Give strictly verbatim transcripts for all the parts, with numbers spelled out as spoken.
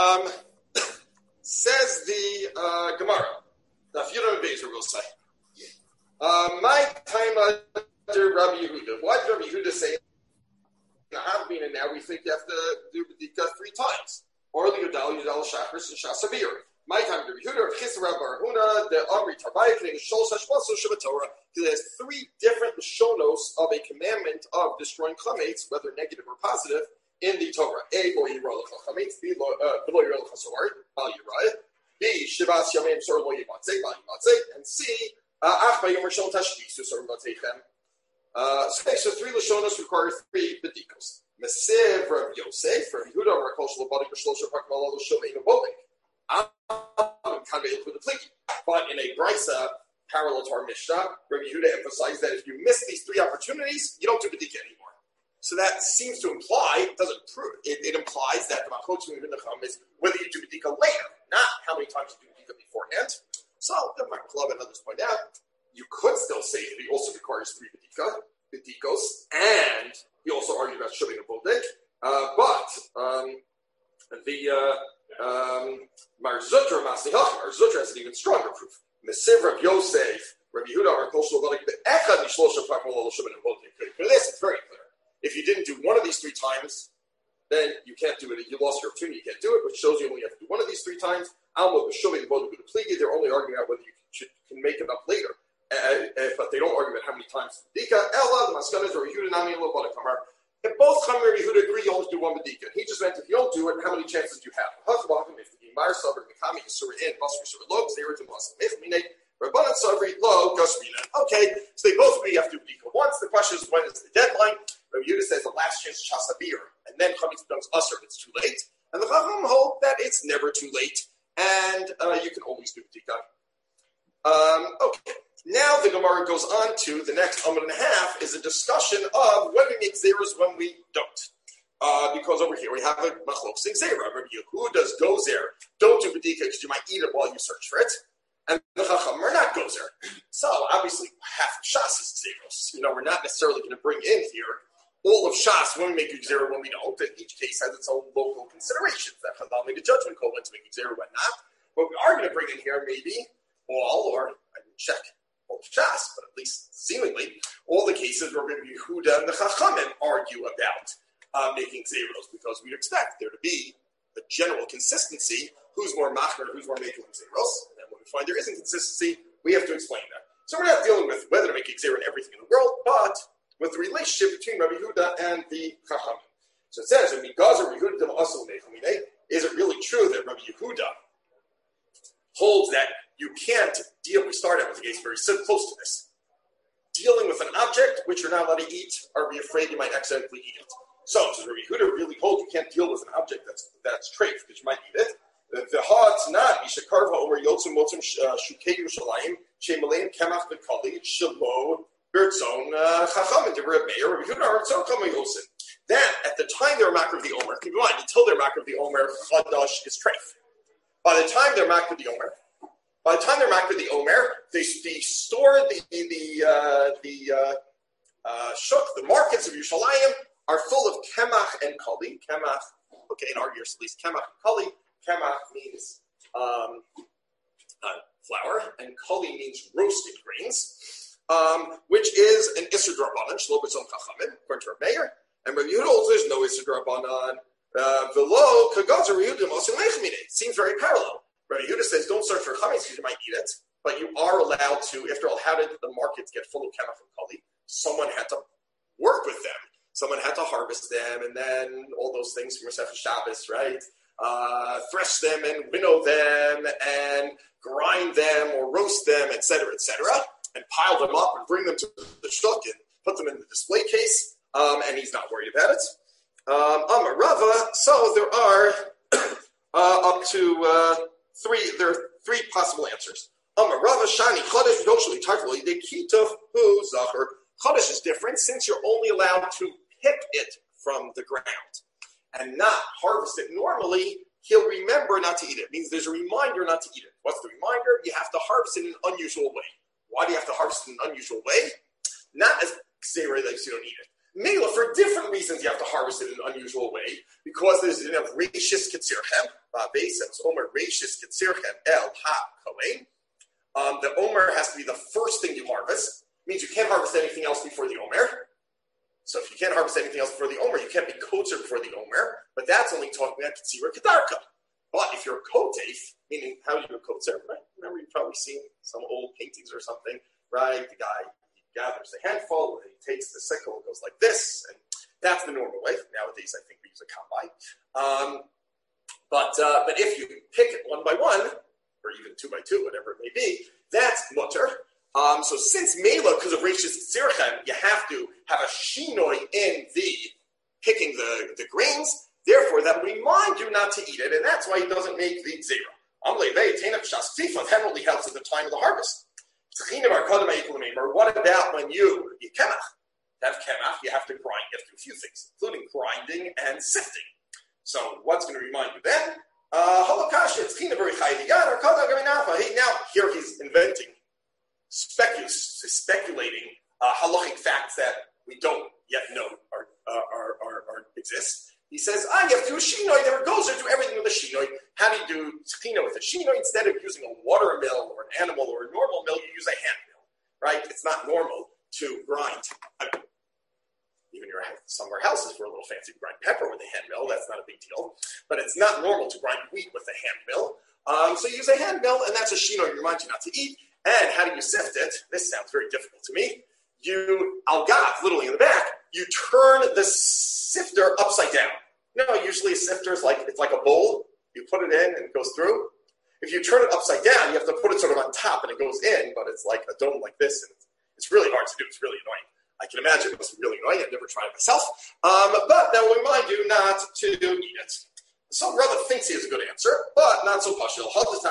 Um, says the uh, Gemara. The Funeral Bezer will say. Uh, my time under Rabbi Yehuda. Why did Rabbi Yehuda say in the Havmin, and now we think you have to do B'dika three times? Or the Yudal, Yudal Shachris, and Shasavir. My time under Yehuda, of Chisra Barahuna, the Amri Tarbayik, and Shol Sashmaso Shabbatorah. There's three different Shonos of a commandment of destroying Chametz, whether negative or positive, in the Torah. A, Lo Yirah L'cha Chametz, B, Lo Yirah L'cha Sor, Al Yirah, B, Shivas Yamim Sor Lo Yimatzeh, Al Yimatzeh, and C, Ach B'Yom Rishon Tashkisu Sor Yimatzechem. So three Lashonos require three B'dikos. Mesiv Rav Yosef, Rav Yehuda, Rav Kol Shlobadik, B'Shlosha Pakmal L'Shom Ein Abolik. Am Kanveil Kud Pligi. But in a Brisa, parallel to our Mishnah, Rabbi Yehuda emphasized that if you miss these three opportunities, you don't do B'dika anymore. So that seems to imply, it doesn't prove, it, it implies that the Machotzim in the Chum is whether you do B'dika later, not how many times you do B'dika beforehand. So, my club and others point out, you could still say that he also requires three B'dika, B'dikos, and he also argued about Shubing and Boldik, uh, but um, the uh, um, Mar Zutra, Masihach, Mar Zutra has an even stronger proof. Mesiv Rav Yosef, Rabbi Yehuda, Rav Kol Shlobadik, Echad Mishlosha Pakmal L'Shubin and Boldik. For this, it's very clear. If you didn't do one of these three times, then you can't do it. You lost your opportunity. You can't do it, which shows you only have to do one of these three times. Alma B'Shuvim and Boldik Pligi. They're only arguing about whether you can, can make it up later, uh, uh, but they don't argue about how many times. Dika Ella the Maskanas or Yehuda Nami and Lobadik Kamar. If both Chamar and Yehuda agree, you only do one B'dika. He just meant if you don't do it, how many chances do you have? If the Gemara Sabr Mikami Yisur in Basri Sur Log Zera to Mas Mechmine. Rabbanan Sabri Lo Gosmina. Okay, so they both agree you have to do B'dika once. The question is when is the deadline? Rabbi Yehuda says the last chance is Shasabir, and then Chametz becomes Usher if it's too late. And the Chacham hold that it's never too late, and uh, you can always do B'dika. Um, okay, now the Gemara goes on to the next Amud and a half is a discussion of when we make Zeras, when we don't. Uh, because over here we have a Machlok Sing Zera. Rabbi Yehuda's Gozer. Don't do B'dika because you might eat it while you search for it. And the Chacham are not Gozer. So obviously half of Shas is Zeros. You know, we're not necessarily going to bring in here all of Shas when we make Zera, when we don't. And each case has its own local considerations. That Chazal made a judgment call when to make Zera, when not. But we are going to bring in here maybe all, or I didn't check all Shas, but at least seemingly all the cases where Rabbi Yehuda and the Chachamim argue about uh, making Zeros, because we expect there to be a general consistency. Who's more machmer, who's more making Zeros? And then when we find there isn't consistency, we have to explain that. So we're not dealing with whether to make Zera in everything in the world, but with the relationship between Rabbi Yehuda and the Chachamim. So it says, is it really true that Rabbi Yehuda holds that you can't deal, we start out with a case very close to this, dealing with an object which you're not allowed to eat, are we afraid you might accidentally eat it? So does Rabbi Yehuda really hold you can't deal with an object that's that's treif, because you might eat it? The hot's not, Yishakarva Omer Yotzim Motzim Shukei Yerushalayim, Shemaleim Kemach Bekali, Shalo, Bertzon, Chacham, and Rabbi Meir, Rabbi Yehuda, Bertzon, Kama Yosin. That, at the time they're Makar of the Omer, keep in mind, until they're Makar of the Omer, Chadash is treif. By the time they're Makar of the Omer, by the time they're Makar of the Omer, they, they store the, the, uh, the, uh, uh, shuk, the markets of Yerushalayim are full of Kemach and Kali. Kemach, okay, in our years at least, Kemach and Kali. Kemach means um, uh, flour, and Kali means roasted grains, um, which is an Isser Drabanan, Shlo B'Tzon Chachamim, according to Rabbi Meir. And Rabbi Yehuda also there's no Isser Drabanan. V'lo Kagazer Yehuda Mosim Lechmine. It seems very parallel. Rabbi Yehuda says don't search for chametz because you might eat it, but you are allowed to. After all, how did the markets get full of Kemach and Kali? Someone had to work with them. Someone had to harvest them, and then all those things from Masechah Shabbos, right? Uh, thresh them and winnow them and grind them or roast them, et cetera, et cetera, and pile them up and bring them to the shuk and put them in the display case, um, and he's not worried about it. Um, Amar Rava, so there are uh, up to uh, three, there are three possible answers. Amar Rava, Shani, Chodesh, Yoshali, Tarfali, De Kitov, Hu, Zachar. Chodesh is different since you're only allowed to pick it from the ground and not harvest it. Normally, he'll remember not to eat it. It means there's a reminder not to eat it. What's the reminder? You have to harvest it in an unusual way. Why do you have to harvest it in an unusual way? Not as Xera, like you don't eat it. Mela, for different reasons, you have to harvest it in an unusual way, because there's enough Reishis Ketzirchem, Ba'abeis, Omer Reishis Ketzirchem El Ha-Kohen. Um, the Omer has to be the first thing you harvest. It means you can't harvest anything else before the Omer. So if you can't harvest anything else before the Omer, you can't be kotzer before the Omer, but that's only talking about Ketzira Kedarka. But if you're a kotef, meaning how do you do a kotzer, right? Remember, you've probably seen some old paintings or something, right? The guy gathers the handful, and he takes the sickle and goes like this, and that's the normal way. Nowadays, I think we use a combine. Um, but uh, but if you pick it one by one, or even two by two, whatever it may be, that's mutter. Um, so since Mela, because of Reishis Tzirchem, you have to have a shinoi in the picking the, the grains, therefore that will remind you not to eat it, and that's why he doesn't make the zera. That only helps at the time of the harvest. Or what about when you eat kemach? To have kemach, you have to grind. You have to do a few things, including grinding and sifting. So what's going to remind you then? Uh, now, here he's inventing, specu- speculating uh, halachic facts that we don't yet know or, uh, are, are, are exist. He says, ah, you have to do a shinoi. There goes there, do everything with a shinoi. How do you do tzchina with a shinoi? Instead of using a water mill or an animal or a normal mill, you use a hand mill, right? It's not normal to grind. I mean, even your summer houses were a little fancy to grind pepper with a hand mill. That's not a big deal. But it's not normal to grind wheat with a hand mill. Um, so you use a hand mill, and that's a shinoi. It reminds you not to eat. And how do you sift it? This sounds very difficult to me. You, algat, literally in the back, you turn the sifter upside down. No, usually a sifter is like, it's like a bowl. You put it in and it goes through. If you turn it upside down, you have to put it sort of on top and it goes in, but it's like a dome like this. And it's, it's really hard to do. It's really annoying. I can imagine it must be really annoying. I've never tried it myself. Um, but that will remind you not to eat it. So Rava thinks he has a good answer, but not so pashil.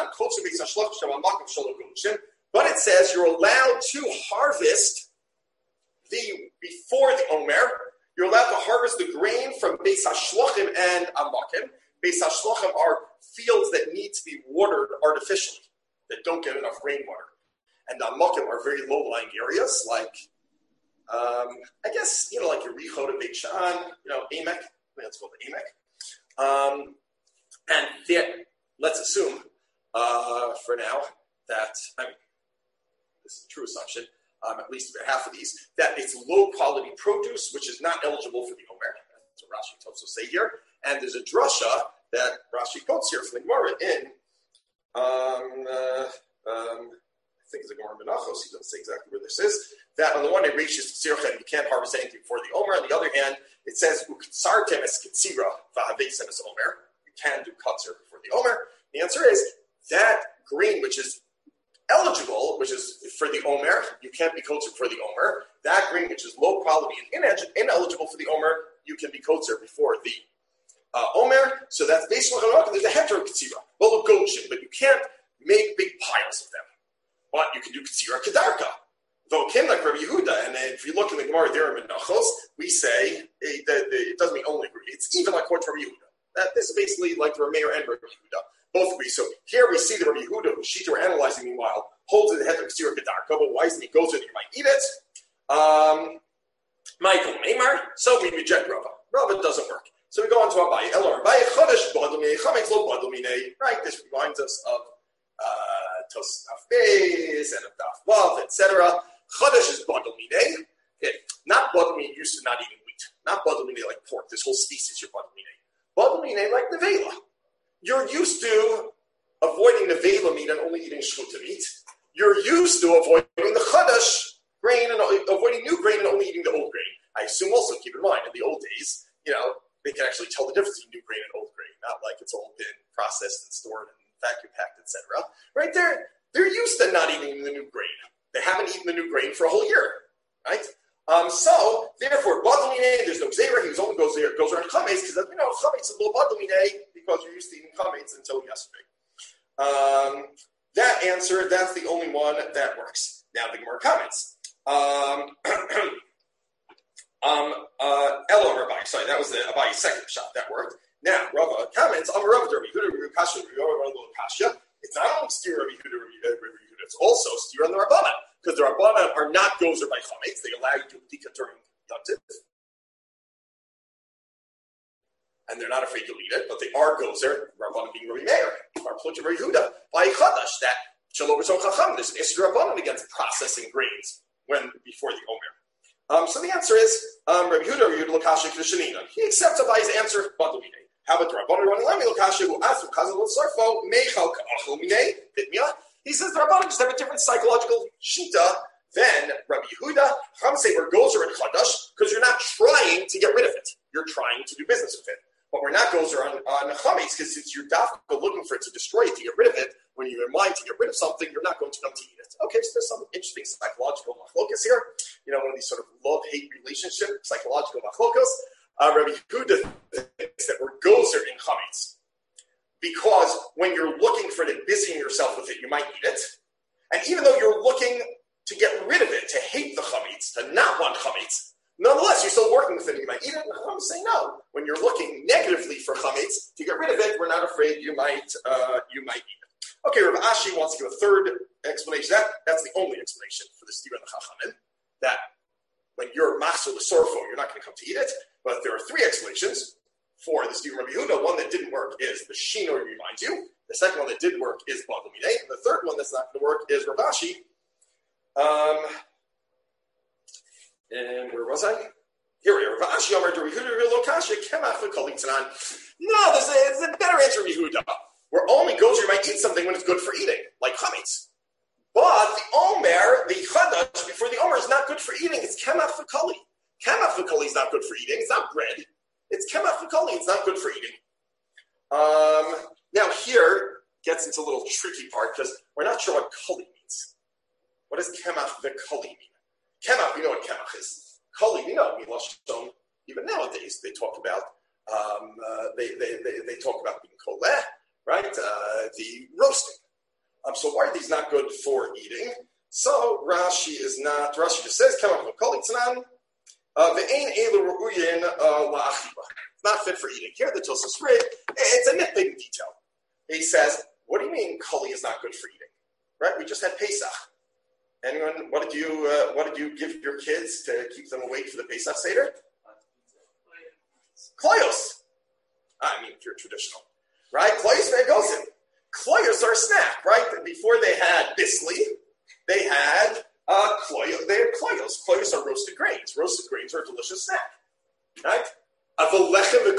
But it says you're allowed to harvest the before the Omer. You're allowed to harvest the grain from Beis HaShlochim and Amakim. Beis HaShlochim are fields that need to be watered artificially, that don't get enough rainwater. And the Amakim are very low-lying areas, like, um, I guess, you know, like Yericho to Beit Sha'an, you know, Emek. I think that's called Emek. Um, and there, let's assume, uh, for now, that, I mean, this is a true assumption, Um, at least about half of these, that it's low-quality produce, which is not eligible for the Omer. That's what Rashi Totso say here. And there's a drasha that Rashi quotes here from the Gemara in, um, uh, um, I think it's the Gemara Menachos, he doesn't say exactly where this is, that on the one hand, reaches Tzircha, you can't harvest anything before the Omer. On the other hand, it says, Uksartem es Ketzira v'haveisem es Omer. You can do Katzer before the Omer. The answer is, that grain, which is eligible, which is for the Omer, you can't be kotzer for the Omer. That grain, which is low quality and ineligible for the Omer, you can be kotzer before the uh, Omer. So that's basically there's a heter ketzira, well, goshen, but you can't make big piles of them. But you can do ketzira kedarka. Though kim like Rabbi Yehuda, and if you look in the Gemara there in Menachos, we say it, it doesn't mean only agree. It's even like what Rabbi Yehuda. That this is basically like the Rameir and Rabbi Yehuda. Both agree. So here we see the Rabbi Yehuda, who Shita are analyzing meanwhile, holds in the head of Ksira Kedarka, but why isn't he goes in, you might eat it. Um, Michael Maimar, so we reject Rava. Rava doesn't work. So we go on to Abaye. Elor Abaye, Chodesh Badumine, Chametz Lo Badumine. Right, this reminds us of uh, Tos Daf Beis and of Daf Vav, et cetera. Chodesh is Badumine. Okay. Not Badumine used to not eating wheat. Not Badumine like pork. This whole species, you're Badumine. Badumine like Nevela. You're used to avoiding the Vela meat and only eating Shchuta meat. You're used to avoiding the Chadash grain and avoiding new grain and only eating the old grain. I assume also, keep in mind, in the old days, you know, they can actually tell the difference between new grain and old grain, not like it's all been processed and stored and vacuum packed, et cetera. Right there, they're used to not eating the new grain. They haven't eaten the new grain for a whole year, right? Um, so, therefore, Badlamine, there's no Zera, he only goes there, goes around Chametz, because, you know, Chametz is a little Badlamine, because you're used to eating Chametz until yesterday. Um, that answer, that's the only one that works. Now, the Gemara comments. Um, um, uh, Elo Rabbi, sorry, that was the Abayi's second shot, that worked. Now, Rava comments, I'm a Rava Derby, Huda, Rabbi Kasha, Rabbi Kasha. It's not only steer Rabbi Huda, Rabbi Huda, it's also steer on the Rabbana. Because the Rabbanan are not gozer by chametz, they allow you to do b'dika during Yom Tov. and they're not afraid you'll eat it, but they are gozer, Rabbanan being Rabbi Meir, or Plucha Rabbi Yehuda, by Chadash, that Shalom B'Shom Chacham, there's an Isra Rabbanan against processing grains when before the Omer. Um, so the answer is, um, Rabbi Yehuda, Rabbi Yehuda L'Kasha K'Shanina. He accepts by his answer, Badumine. How about Rabbanan Rabbanan Lami L'Kasha, who asked for Chazal L'Sarfo, Meichal Ka'achol Minei, Pitmia? He says the Rabbanan just have a different psychological shita than Rabbi Yehuda. Chacham say we're gozer and Chadash because you're not trying to get rid of it. You're trying to do business with it. But we're not gozer on, on chametz because since you're dafka looking for it to destroy it, to get rid of it, when you're in mind to get rid of something, you're not going to come to eat it. Okay, so there's some interesting psychological machlokas here. You know, one of these sort of love-hate relationship, psychological machlokas. Uh, Rabbi Yehuda thinks that we're gozer in chametz because when you're looking for it and busying yourself with it, you might eat it. And even though you're looking to get rid of it, to hate the chametz, to not want chametz, nonetheless, you're still working with it. You might eat it. And I'm saying no. When you're looking negatively for chametz to get rid of it, we're not afraid you might uh, you might eat it. Okay, Rav Ashi wants to give a third explanation. That that's the only explanation for the Stira and the Chachamim. That when you're machzor l'sorfo, you're not going to come to eat it. But there are three explanations for the Stira Rabbi Yehuda. One that didn't work is the Shino reminds you. The second one that did work is Badumine. And the third one that's not going to work is Rav Ashi. Um, and where was I? Here we are. Rav Ashi Amar to Yehuda Lokasha Kemach v'Kol Yitzanan. No, there's a, there's a better answer, Yehuda. Where only goes you might eat something when it's good for eating, like chametz. But the Omer, the Chadash before the Omer is not good for eating. It's Kemach v'Koli. Kemach v'Koli is not good for eating. It's not bread. It's Kemach v'Koli. It's not good for eating. Um, now here gets into a little tricky part because we're not sure what Koli means. What does Kemach v'Koli mean? Kemach, we know what Kemach is. Koli, we know. Milashon, even nowadays, they talk about um, uh, they, they, they, they talk about being koleh, right? Uh, the roasting. Um, so why are these not good for eating? So Rashi is not. Rashi just says Kemach v'Koli tzanan ve'ein elu ru'uyin la'achiba. It's not fit for eating. Here, the Tosfos read. It's a nitpicking detail. He says, "What do you mean koli is not good for eating?" Right? We just had Pesach. Anyone, what did you uh, what did you give your kids to keep them awake for the Pesach Seder? Kloyos. I mean, if you're traditional. Right? Kloyos ve'gosim. Kloyos are a snack, right? Before they had bisli, they had uh, kloyos. They had kloyos. Kloyos are roasted grains. Roasted grains are a delicious snack. Right? Obviously,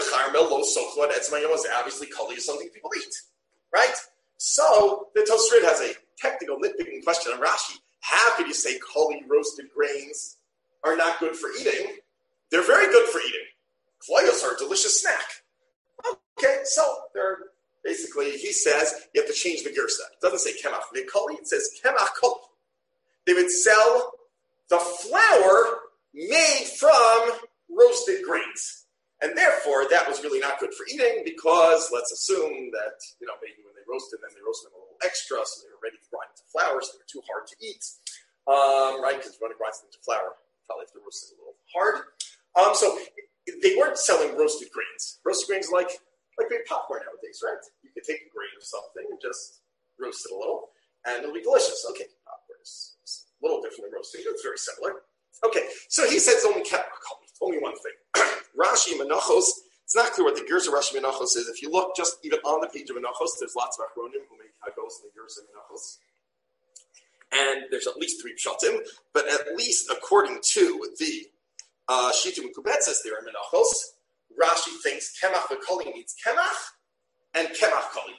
koli is something people eat. Right? So, the Tosfos has a technical nitpicking question on Rashi. How could you say koli roasted grains are not good for eating? They're very good for eating. Kloyos are a delicious snack. Okay, so they're basically, he says, you have to change the girsa. It doesn't say kemach v'koli, it says kemach koli. They would sell the flour made from roasted grains. And therefore, that was really not good for eating because let's assume that, you know, maybe when they roasted them, they roasted them a little extra, so they were ready to grind into flour, so they were too hard to eat, um, right? Because if you want to grind them into flour, probably have to roast it a little hard. Um, so they weren't selling roasted grains. Roasted grains like like big popcorn nowadays, right? You could take a grain of something and just roast it a little, and it'll be delicious. Okay, popcorn is, is a little different than roasting. It's very similar. Okay, so he says only only one thing. Rashi Menachos. It's not clear what the Gersa Rashi Menachos is. If you look just even on the page of Menachos, there's lots of Achronim who make Hagos in the Gersa Menachos. And there's at least three Pshatim, but at least according to the uh, Shitim Kubetzes there in Menachos, Rashi thinks Kemach v'Koli means Kemach and Kemach Koli.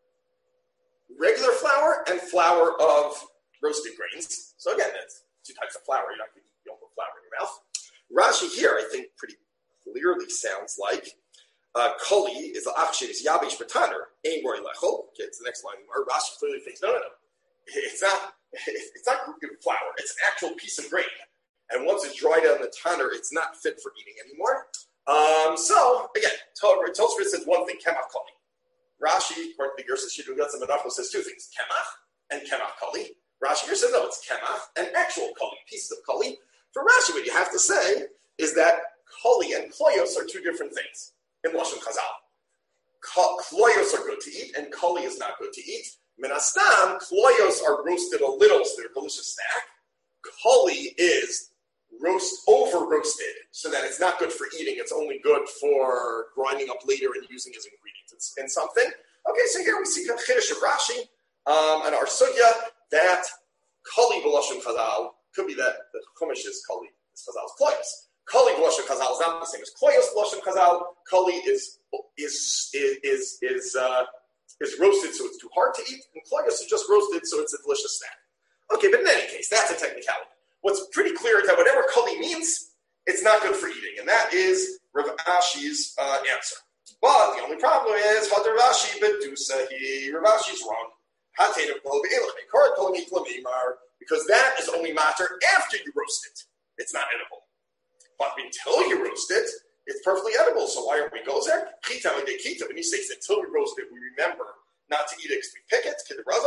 Regular flour and flour of roasted grains. So again, that's two types of flour. You're not going to eat yolk of flour in your mouth. Rashi here, I think, pretty clearly sounds like uh, Koli is the Achshin is Yabish Bataner, Ein Roy Lechol. Okay, it's the next line. Where Rashi clearly thinks, no, no, no. It's not, it's not flour. It's an actual piece of grain. And once it's dried out in the tanner, it's not fit for eating anymore. Um, so, again, Tosfos says one thing, Kemach Koli. Rashi, according to the Gersa Shidduch Yotzei Menachos, says two things, Kemach and Kemach Koli. Rashi here says, no, it's Kemach and actual Koli, pieces of Koli. For Rashi, what you have to say is that Koli and Kloyos are two different things in Lashon Chazal. Kloyos are good to eat, and Koli is not good to eat. Menastam, Kloyos are roasted a little, so they're a delicious snack. Koli is roast over roasted, so that it's not good for eating. It's only good for grinding up later and using as ingredients in something. Okay, so here we see Chiddush of Rashi um, and our sugya that kali b'lashon chazal could be that the chumash is kali, is chazal's kloyos. Kali b'lashon chazal is not the same as kloyos b'lashon chazal. Kali is is is is uh, is roasted, so it's too hard to eat, and kloyos is just roasted, so it's a delicious snack. Okay, but in any case, that's a technicality. What's pretty clear is that whatever kali means, it's not good for eating, and that is Rav Ashi's uh, answer. But the only problem is Hadar Rashi bedusahi. Rav Ashi's wrong. Because that is only matter after you roast it. It's not edible. But until you roast it, it's perfectly edible. So why are we goes there? When he says until we roast it, we remember not to eat it because we pick it.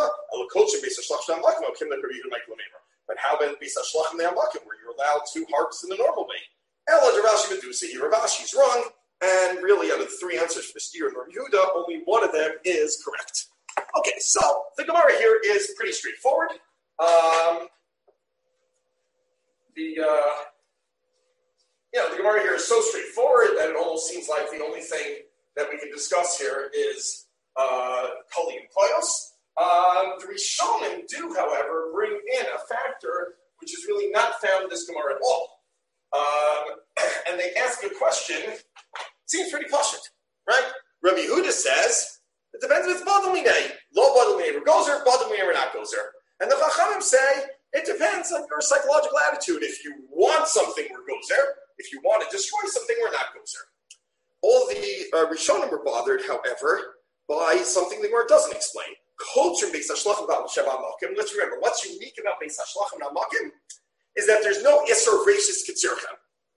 But how about Bisa Shlachim the Amakim, where you're allowed to harvest in the normal way? Ella Rashi Medusi, Rav Ashi's wrong, and really out of the three answers for Steer and Rav Yehuda, only one of them is correct. Okay, so the Gemara here is pretty straightforward. Um, the uh, you know, the Gemara here is so straightforward that it almost seems like the only thing that we can discuss here is uh, Kali and Koyos. Um, the Rishonim do, however, bring in a factor which is really not found in this Gemara at all. Um, and they ask a question, it seems pretty pashut, right? Rabbi Yehuda says, it depends if it's Badamine. Lo Badamine, or Gozer, Badamine, or not Gozer. And the Chachamim say, it depends on your psychological attitude. If you want something, we're Gozer. If you want to destroy something, we're not Gozer. All the uh, Rishonim were bothered, however, by something the Gemara doesn't explain. Culture Beis HaShlachim about Sheva Makim. Let's remember, what's unique about Beis HaShlachim and Makim is that there's no Isser Rashis Kitzirchem.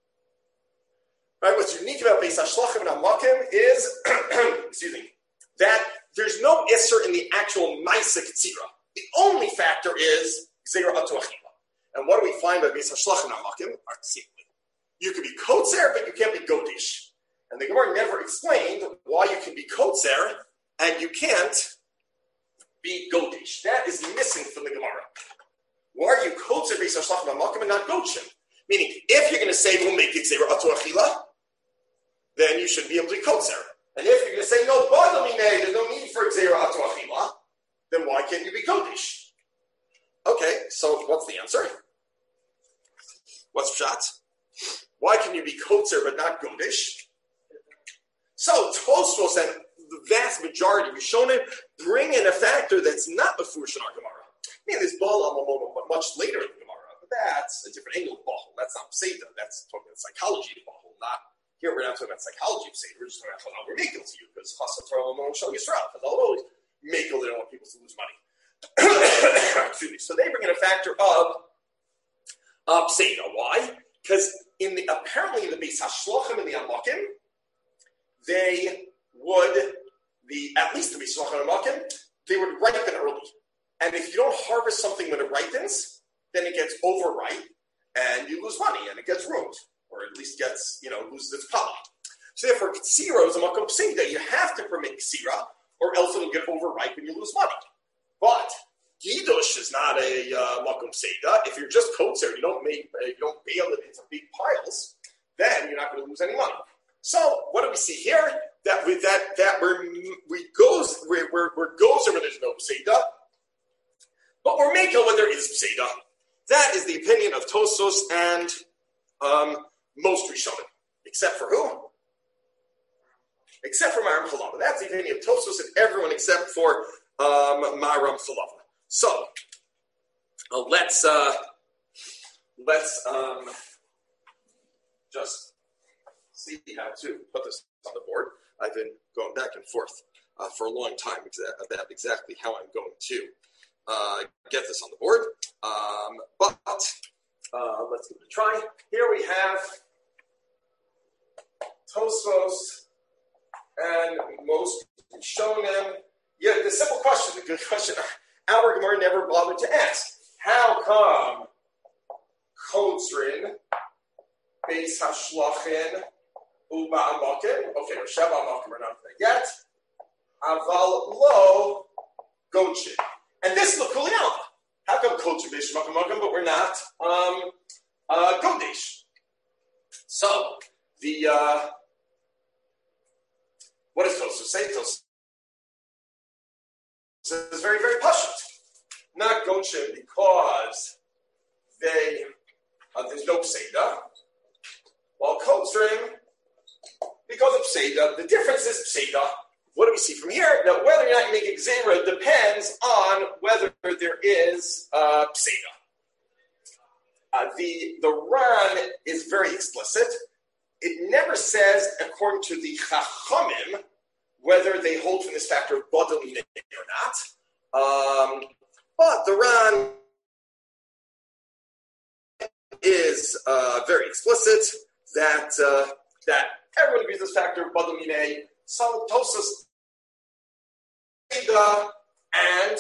Right? What's unique about Beis HaShlachim and Makim is, excuse me, that there's no Isser in the actual Maisa Kitzira. The only factor is Gzeira Atu Achila. And what do we find by Beis HaShlachim and Makim? Simply, you can be Kotzer, but you can't be Godish. And the Gemara never explained why you can be Kotzer and you can't be Godish. That is missing from the Gemara. Why are you Kotzer Beis HaShlachim and Makim and not Godshim? Meaning, if you're going to say we'll make it Gzeira Atu Achila, then you should be able to be Kotzer. And if you're going to say no, there's no need for Gzeira Atu Achila, then why can't you be Godish? Okay, so what's the answer? What's Pshat? Why can you be Kotzer but not Godish? So Tosfos and the vast majority of Rishonim bring in a factor that's not Mefurish in our Gemara. I mean, there's Baal Amamono much later in the Gemara, but that's a different angle of Baal. That's not Seder. That's talking about psychology of Baal, not here. We're not talking about psychology of Seder. We're just talking about how we're making to you because Chassan Torah Amamono Shal Yisrael, because they'll always make they don't want people to lose money. Excuse me. So they bring in a factor of of Seder. Why? Because in the apparently in the Beis HaShlachim and the Amakim, they would, the at least the Beis HaShlachim and Amakim, they would ripen early. And if you don't harvest something when it ripens, then it gets overripe and you lose money and it gets ruined, or at least gets, you know, loses its quality. So therefore, Ksira is a Makom Seder. You have to permit Ksira, or else it'll get overripe and you lose money. But Giddush is not a uh, Makom Seder. If you're just Kotzer, you don't make, uh, you don't bale it into big piles, then you're not going to lose any money. So what do we see here? That with that that we're we goes we're we're, we're goes when there's no Seder, but we're making when there is Seder. That is the opinion of Tosfos and um, most Rishonim, except for who? Except for Maram Chalava. That's the opinion of Tosfos and everyone except for um, Maram Chalava. So uh, let's uh, let's um, just see how to put this on the board. I've been going back and forth uh, for a long time exa- about exactly how I'm going to uh, get this on the board. Um, but uh, let's give it a try. Here we have Tosfos and most Rishonim. Yeah, the simple question, the good question, our Gemara never bothered to ask. How come Kotzrin, Beis HaShlachim, Uba Amakim, okay, or Sheva Amakim are not there yet, Aval Lo Gonchin. And this is the Kuliyama. How come Kotzrin, Beis HaShlachim, but we're not um, uh, Godesh. So, the, uh, what does Tosfos say? Tosfos says very, very pashut. Not Goshen because they, uh, there's no Pseda. While Kotrim, because of Pseda, the difference is Pseda. What do we see from here? Now, whether or not you make Xera depends on whether there is uh, Pseda. Uh, the, the Ran is very explicit. It never says, according to the Chachamim, whether they hold from this factor of Badal Minei or not. Um, but the Ran is uh, very explicit that uh, that everyone agrees this factor of Badal Minei. Some Tosfos and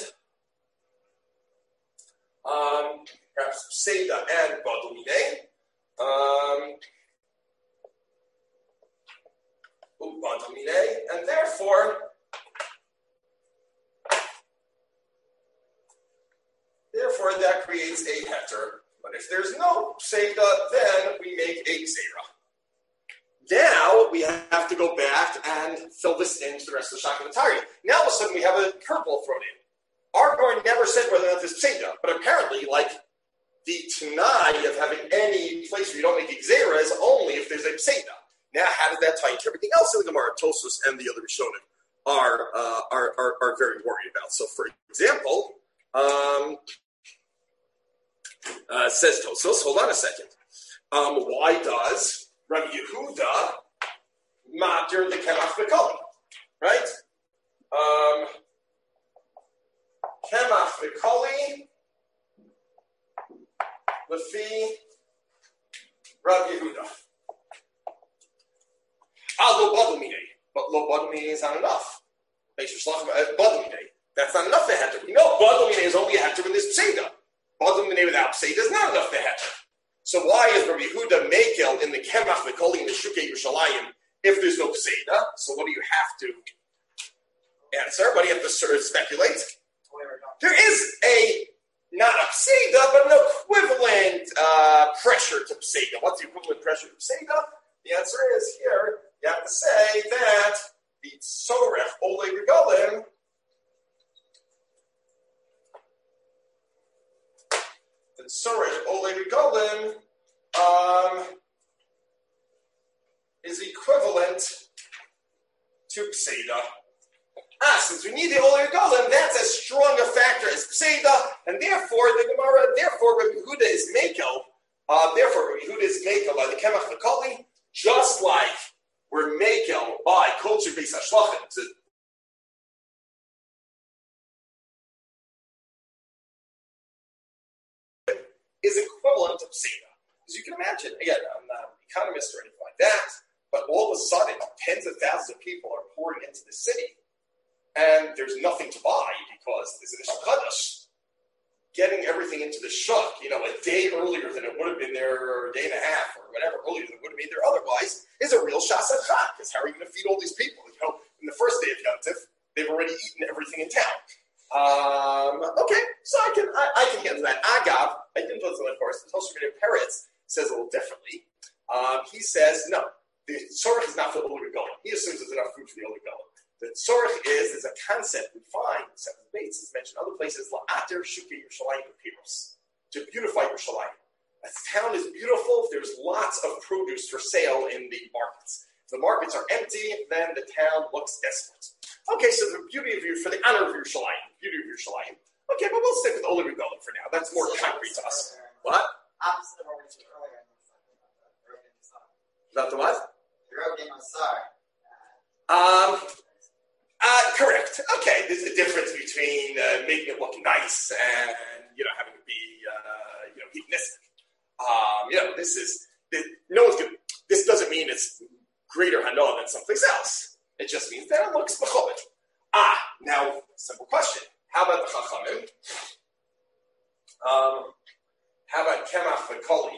um, perhaps Seda and Badal Minei. Um, and therefore, therefore that creates a heter. But if there's no Seda, then we make a Xera. Now we have to go back and fill this into the rest of the Shach Natari. Now all of a sudden we have a curveball thrown in. Argor never said whether or not there's Pseda, but apparently, like, the Tanai of having any place where you don't make Xera is only if there's a Pseda. Now, how does that tie into everything else in the Gemara? Tosfos and the other Rishonim are, uh, are, are, are very worried about. So, for example, um, uh, says Tosfos, hold on a second. Um, why does Rabbi Yehuda matter the Kemach V'Koli? Right? Um, Kemach V'Koli Lefi Rabbi Yehuda. Ah, lo Badal Minei. But lo Badal Minei is not enough. Badal Minei. That's not enough for heter. We know Badal Minei is only a heter when there's Pseda. Badal Minei without Pseda is not enough for heter. So why is Rabbi Yehuda Mekel in the Kemach V'Koli in the Shukei Yerushalayim if there's no Pseda? So what do you have to answer? What do you have to sort of speculate? There is a, not a Pseda, but an equivalent uh, pressure to Pseda. What's the equivalent pressure to Pseda? The answer is here, you have to say that the Tzorech Ole Regalim the Tzorech Ole Regalim um, is equivalent to Pseda. Ah, since we need the Ole Regalim, that's as strong a factor as Pseda, and therefore the Gemara, therefore Rabbi Yehuda is Mekel, uh, therefore Rabbi Yehuda is Mekel by the Kemach V'Koli, just like we're Mekel by Kol Beis HaShlachim to is equivalent to Pseda. As you can imagine, again, I'm not an economist or anything like that, but all of a sudden, tens of thousands of people are pouring into the city, and there's nothing to buy because there's an Isham Chadash. Getting everything into the shuk, you know, a day earlier than it would have been there, or a day and a half, or whatever earlier than it would have been there otherwise, is a real shas chak. Because how are you going to feed all these people? You know, in the first day of Yom Tif, they've already eaten everything in town. Um, okay, so I can I, I can handle that. Agav, I didn't put it on the course. The Tosfos Peretz says a little differently. Um, he says no, the tzorech is not for the Ole Regalim. He assumes there's enough food for the Ole Regalim. The tzorech is is a concept we find in Seven Bates, as mentioned other places, la'ater shukei Yerushalayim Piros, to beautify Yerushalayim. A town is beautiful. There's lots of produce for sale in the markets. If the markets are empty, then the town looks desolate. Okay, so the beauty of you for the honor of Yerushalayim, beauty of Yerushalayim. Okay, but we'll stick with Ole Regalim for now. That's more concrete to us. What? Opposite of what we said earlier. About the what? The Rogaim Asar. Um. Uh, correct. Okay, there's a difference between uh, making it look nice and, you know, having it be, uh, you know, hedonistic. Um, you know, this is, no one's going to, this doesn't mean it's greater hanoah than someplace else. It just means that it looks mechobet. Ah, now, simple question. How about the Chachamim? Um, how about Kemach V'Koli?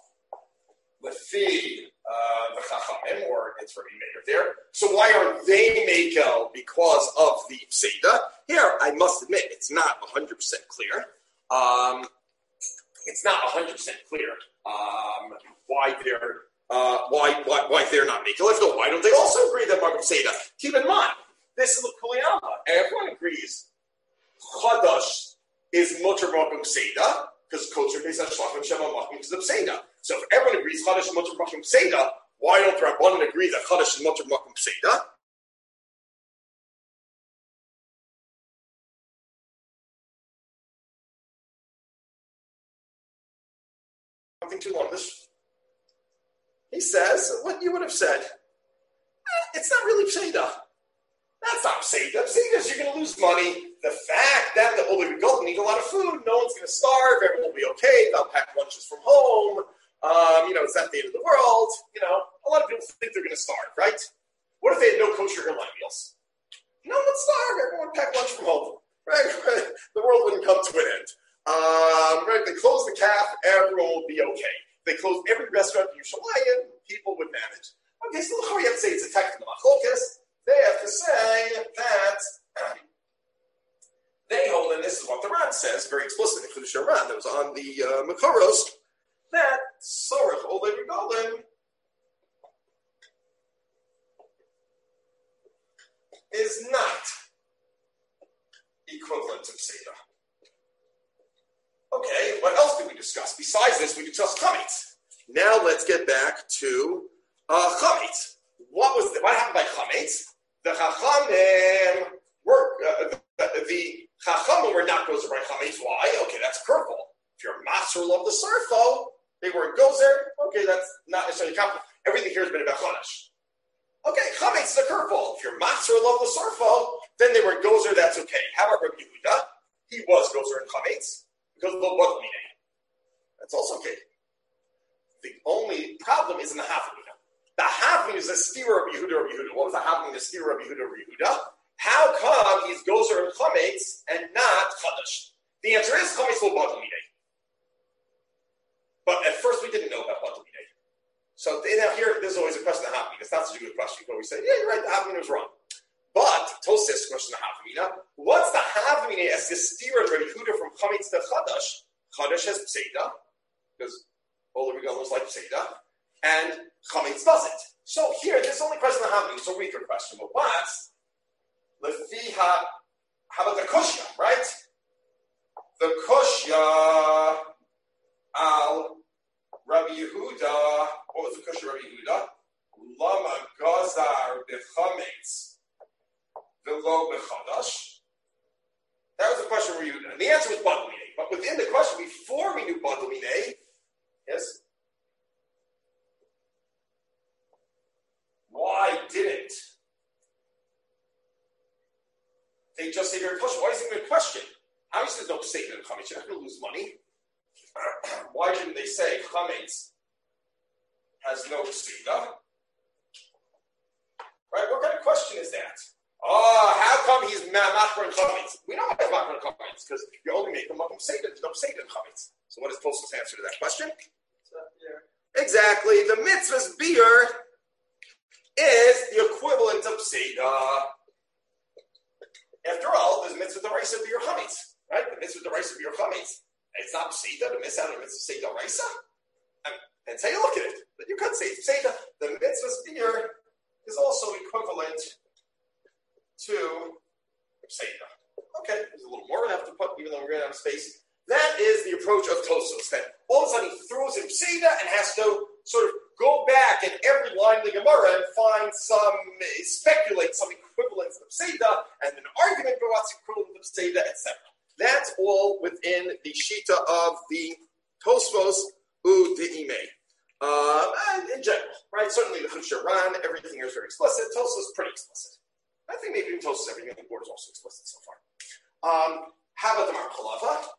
Lefi uh, the Chachamim, or it's already made there. So why are they Mekel because of the Pseda? Here, I must admit, it's not one hundred percent clear. Um, it it's not one hundred percent clear um, why they're uh, why, why why they're not making. Let's go. Why don't they also agree that Makom Seda? Keep in mind, this is the Kuliyama. Everyone agrees Chadash is Mutter Makom Seda because Kotzer Beis HaShlachim Shema Makom Seda. So if everyone agrees Chadash is Mutter Makom Seda, why don't the Rabbanan agree that Chadash is Mutter Makom Seda? Something too long. This he says what you would have said. Eh, it's not really Pseda. That's not Pseda. Pseda is you're going to lose money. The fact that the Holy Regalim need a lot of food, no one's going to starve. Everyone will be okay. They'll pack lunches from home. Um, you know, it's not the end of the world. You know, a lot of people think they're going to starve, right? What if they had no kosher halal meals? No one would starve. Everyone would pack lunch from home, right? The world wouldn't come to an end. Um, right? They close the calf, everyone will be okay. They close every restaurant in Yerushalayim, people would manage. Okay, so how we have to say it's a technical machlokes. They have to say that they hold, and this is what the Ran says very explicitly, Chedush Ran that was on the uh, Makoros, that Sorach Olei Regalim is not equivalent to Pseda. Okay, what else did we discuss? Besides this, we discussed chametz. Now let's get back to uh, chametz. What was the, what happened by chametz? The chachamim were uh, the, the chachamim were not gozer by chametz. Why? Okay, that's purple. If you're master of the surfo, they were gozer. Okay, that's not necessarily compliment. Everything here has been about chodesh. Okay, chametz is a curveball. If you're master of the surfo, then they were gozer. That's okay. How about Rabbi Yehuda? He was gozer in chametz. Because of the what meaning. That's also okay. The only problem is in the Havamina. The Havamina is a steer of Yehuda or Yehuda. What was the Havamina, a steer of Yehuda or Yehuda? How come he's gozer and chametz and not chadash? The answer is chametz will bottle meaning. But at first we didn't know about bottle meaning. So now here, there's always a question of the Havamina. It's not such a good question. You can always say, yeah, you're right, the Havamina was wrong. But Tosef's question of Havamina, what's the Havamina as the steer of Yehuda from chametz to chadash? Chadash has pseida, because all the regalim is like pseida, and chametz doesn't. So here, there's only question of Havamina. So weaker question. But what's lefiha? How about the kushya? Right? The kushya al Rabbi Yehuda. What was the kushya Rabbi Yehuda? Lama gazar b'chametz. That was the question where you, and the answer was Badlamine. But within the question, before we knew Badlamine, yes? Why didn't they just say very question? Why is it even a question? Obviously, there's no statement of chametz. You're not going to lose money. Why didn't they say chametz has no pseida? Right? What kind of question is that? Oh, how come he's machmer in chametz? We know why he's machmer in chametz because you only make them makom seder. There's no seder in chametz. So, what is Tosef's answer to that question? Exactly. The mitzvah's beer is the equivalent of seder. After all, there's mitzvah deraisa beer chametz, right? The mitzvah deraisa beer chametz. It's not seder. The mitzvah the mitzvah seder deraisa. And take a look at it. But you could say seder. The mitzvah's beer is also equivalent to Pseida. Okay, there's a little more we have to put, even though we're going to have space. That is the approach of Tosfos. That all of a sudden he throws in Pseida and has to sort of go back in every line of the Gemara and find some, uh, speculate some equivalence of Pseida and an argument about what's equivalent of Pseida, et cetera. That's all within the Shita of the Tosfos U De'imei. Uh, in general, right? Certainly the Chedush Ran, everything here is very explicit. Tosfos is pretty explicit. I think maybe even Tosfos everything on the board is also explicit so far. Um, how about the Mar Chalava?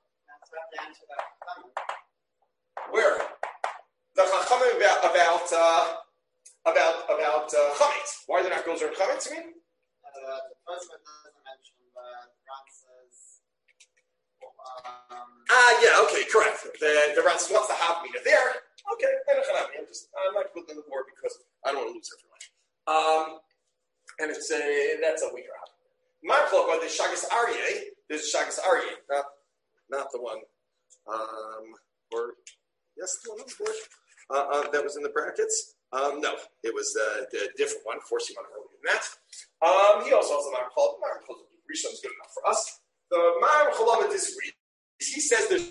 Where? The Chachamim about about uh, about about uh, chametz. Why did not go there chametz? I mean, uh, the first one doesn't mention, but Ran says. Um, ah, yeah, okay, correct. The the Ran says what's the Havamina there? Okay, I'm just I'm not putting in the board because I don't want to lose everyone. Um, and it's a that's a weaker Havamina. My plug on the Shagas Aryeh. There's Shagas Aryeh, not not the one. Um, or Yes, the one on the board uh, uh, that was in the brackets. Um, no, it was uh, a different one. Forcing on earlier than that. Um, he also has a Maram Cholam. Maram Cholam Rishon is good enough for us. The Maram Cholam disagrees. He says there's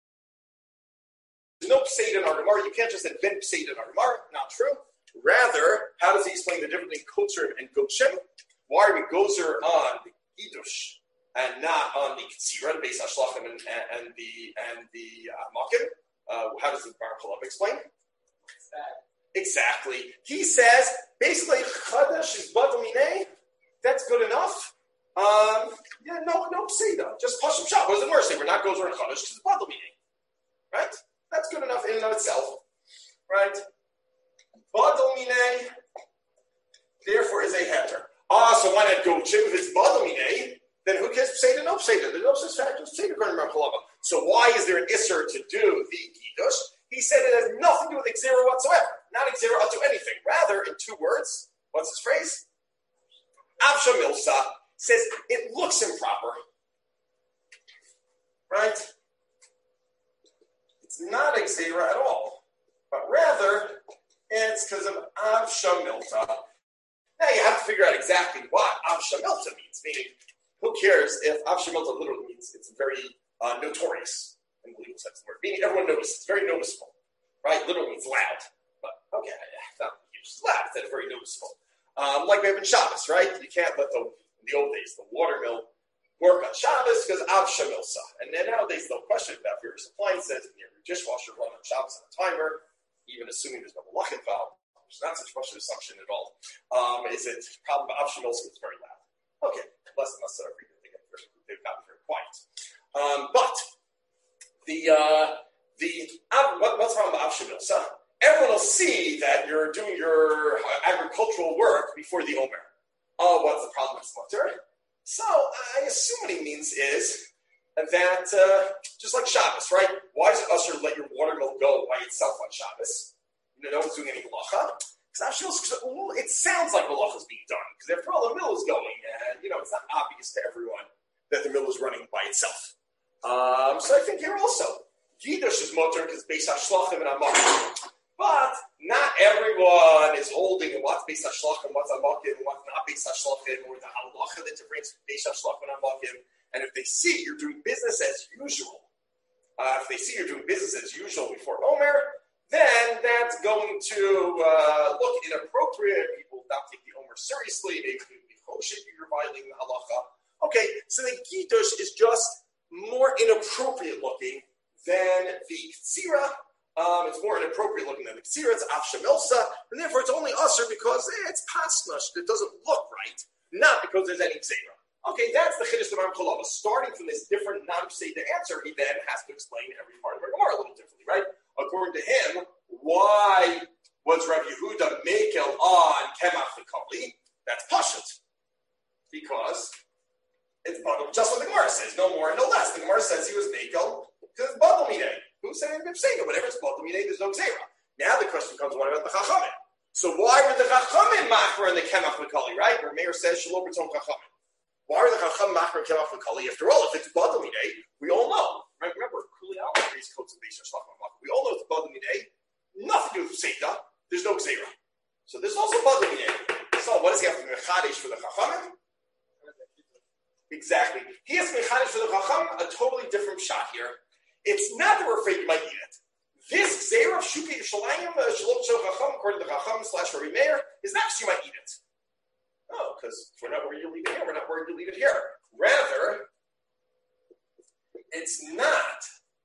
no pseid in our Gemara. You can't just invent pseid in our Gemara. Not true. Rather, how does he explain the difference between kotzer and gochim? Why are we gozer on the Kiddush and not on the Ktsira, the Beis HaShlachim, and, and the and the uh, Makim? Uh, how does the Maram Cholam explain? Exactly. He says basically Chadash is Badal Minei. That's good enough. Um, yeah, no, no pseida. Just Pashim Shah. What does the Gemara say? We're not gozer on Chadash because it's Badal Minei. Right? That's good enough in and of itself. Right? Badal Minei, therefore, is a heter. Ah, so why not go chim? If it's Badal Minei, then who cares Pseida? No Pseida. There's no such factor as Pseida according to Rav Chalava. So why is there an Isser to do the Kiddush? He said it has nothing to do with Xera whatsoever. Not Xera to anything. Rather, in two words, what's his phrase? Avsha Milsa says it looks improper. Right? It's not Xera at all. But rather, it's because of Avsha Milta. Now you have to figure out exactly what Avsha Milta means. Meaning, who cares if Avsha Milta literally means it's very uh, notorious in the legal sense of the word. Meaning everyone notices. It's very noticeable. Right? Literally means loud. But, okay, it's not it's loud. It's very noticeable. Um, like we have in Shabbos, right? You can't let the, in the old days, the watermill work on Shabbos because Avsha Milsa. And then nowadays, they'll question about various appliances and your dishwasher run on Shabbos on a timer, even assuming there's no malach involved. There's not such much of assumption at all. Um, is it problem of Avsha Milsa? It's very loud. Okay, less and less so every day. They get very, they've gotten very quiet. Um, but the uh, the uh, what, what's wrong with Avsha Milsa? Everyone will see that you're doing your agricultural work before the Omer. Oh, what's the problem with Mutter? So I assume what he means is that uh, just like Shabbos, right? Why does it usher let your watermill go by itself on Shabbos? You know, no one's doing any malacha. Because it sounds like malacha is being done. Because after all, the mill is going, and you know, it's not obvious to everyone that the mill is running by itself. Um, so I think here also, Kiddush is mutter because Beis HaShlachim and Amakim. But not everyone is holding what's Beis HaShlachim, what's Amakim, what's not Beis HaShlachim, or the halacha that differentiates Beis HaShlachim and Amakim. And if they see you're doing business as usual, uh, if they see you're doing business as usual before Omer, then that's going to uh, look inappropriate. People will not take the Omer seriously. Maybe you're violating the halacha. Okay, so the Kiddush is just more inappropriate looking than the Ktsira. Um, it's more inappropriate looking than the Ktsira. It's Avsha Milsa, and therefore it's only usher because eh, it's pasnush. It doesn't look right, not because there's any Ktsira. Okay, that's the Chiddush of Maram Cholam. Starting from this different non-Pseida answer, he then has to explain every part of the Gemara a little differently, right? According to him, why was Rabbi Yehuda Mekel on Kemach V'Kali? That's Pashut. Because it's just what the Gemara says, no more and no less. The Gemara says he was Mekel because it's Badal Minei. Who said anything Pseida? Whatever it's Badal Minei, there's no Zera. Now the question comes, what about the Chachamim? So why were the Chachamim Machmer in the Kemach V'Kali, right? Where Meir says, Shalom B'Tzom Chachamim. Why are the Chacham Machmer Kemach V'Kali? After all, if it's Badal Minei, we all know. Right? Remember, Kuli Al these coats of Beis HaShlachim. We all know it's Badal Minei. Nothing to do with Pseida. There's no Zera. So there's also Badal Minei. So what does he have to Mechadish for the Chachamim? Exactly. He has Mechadish for the Chachamim, a totally different shot here. It's not that we're afraid you might eat it. This Zera of Shuki Shalayim, Shalom Shel Chacham, according to the Chacham slash Rabbi Meir, is not because you might eat it. No, because we're not worried you'll eat it here. We're not worried you'll eat it here. Rather, it's not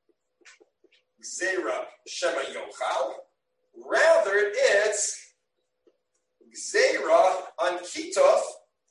Zera Shema Yochal. Rather, it's Zera on Kitov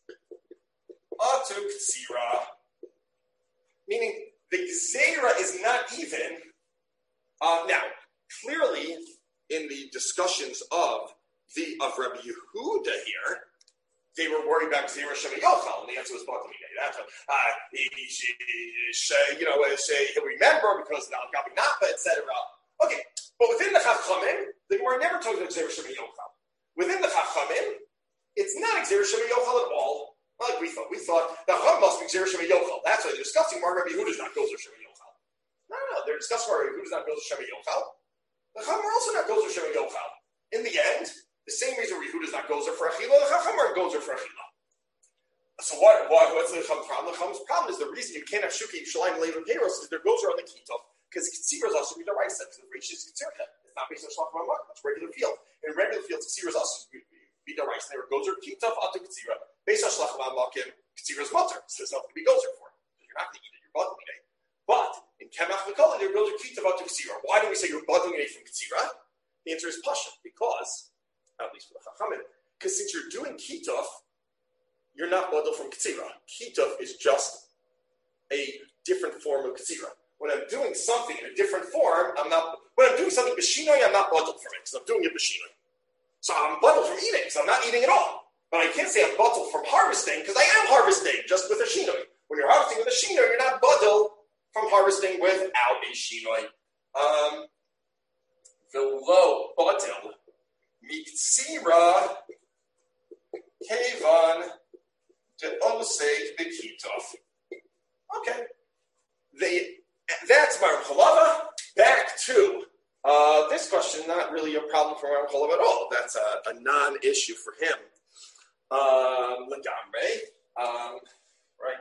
Atu Ktsira. Meaning, the Gzeira is not even. Uh, now, clearly, in the discussions of the of Rabbi Yehuda here, they were worried about Gzeira Shema Yochal, and the answer was Badal Minei. That's uh, he, he, he, you know, say he'll remember because now Gabi Napa, et cetera. Okay, but within the Chachamim, they were never talking about Gzeira Shema Yochal. Within the Chachamim, it's not Gzeira Shema Yochal at all. Like we thought. We thought the Chacham must be Gzeira Shema Yochal. That's why they're discussing why Rabbi Yehuda is not Gozer Shema Yochal. No, no, no. They're discussing why Rabbi Yehuda is not Gozer Shema Yochal. The Chacham are also not gozer Shem Yochal. In the end, the same reason Yehuda is not gozer for Achila, the Chacham are gozer for Achila. So what, what, what's the Chacham's problem? The Chacham's problem is the reason you can't have Shuki, Shalim, Lev, and Peiros is their gozer on the Kitov, because Ksira is also be the right set, because the reach is Ksira. It's not based on Shlach Mamar, it's regular field. In regular fields, Ksira is also be the right, and they were gozer Kitov out to Ksira. Based on Shlach Mamar, Ksira is mutter, so there's nothing to be gozer for. You're not going to eat it, you're bottling it. But in Kemach V'Kol, they're gozer Kitov out to Ksira. Why do we say you're bottling it from Ksira? The answer is Pasha, because, at least for the Chachamim, because since you're doing Kitov, you're not bundled from Ketzira. Kitov is just a different form of Ketzira. When I'm doing something in a different form, I'm not, when I'm doing something B'shinoi, I'm not bundled from it, because I'm doing it B'shinoi. So I'm bundled from eating, so I'm not eating at all. But I can't say I'm bundled from harvesting, because I am harvesting, just with a Shinoi. When you're harvesting with a Shinoi, you're not bundled from harvesting without a Shinoi. Um, V'lo batil miktsira kevan to osei the kitov. Okay, they, that's Maram Chalava. Back to uh, this question, not really a problem for Maram Chalava at all. That's a, a non-issue for him. Um, Lagamre, um, right?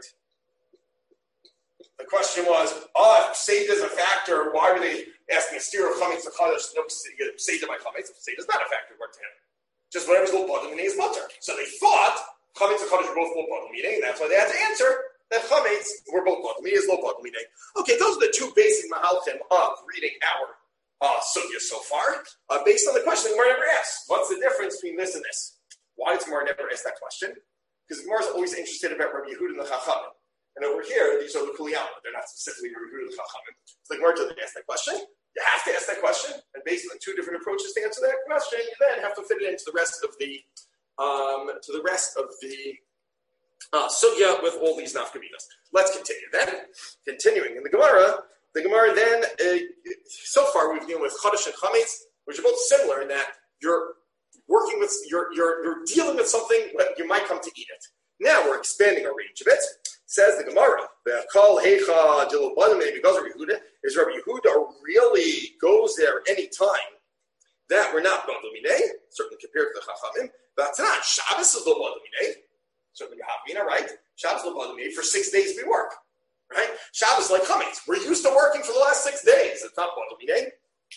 The question was, oh, if Seder is a factor, why were they asking a steer of chametz to chadash? No, Seder by chametz. Seder is not a factor, we're to him. Just whatever's low bottom, meaning is mutter. So they thought chametz and chadash were both low bottom, meaning that's why they had to answer that chametz were both bottom, meaning is low bottom, meaning. Okay, those are the two basic mahalchim of reading our uh, sugya so far, uh, based on the question the Gemara never asked. What's the difference between this and this? Why does Gemara never ask that question? Because Gemara is always interested about Rabbi Yehuda and the Chachamim. And over here, these are the Kuliyama. They're not specifically Rabbi Yehuda and the Chachamim. So the Gemara doesn't ask that question. You have to ask that question, and based on two different approaches to answer that question, you then have to fit it into the rest of the um, to the rest of the uh, sugya with all these nafkaminas. Let's continue. Then, continuing in the Gemara, the Gemara then uh, so far we've dealt with chadash and chametz, which are both similar in that you're working with you're you're you're dealing with something, but you might come to eat it. Now we're expanding our range of it. Says the Gemara, "Kol heicha dilobadame because Rabbi Yehuda is Rabbi Yehuda really goes there any time that we're not b'adamine, certainly compared to the Chachamim. But not Shabbos is l'badamine, certainly Havina, right? Shabbos l'badamine for six days we work, right? Shabbos like chametz, we're used to working for the last six days. It's not b'adamine.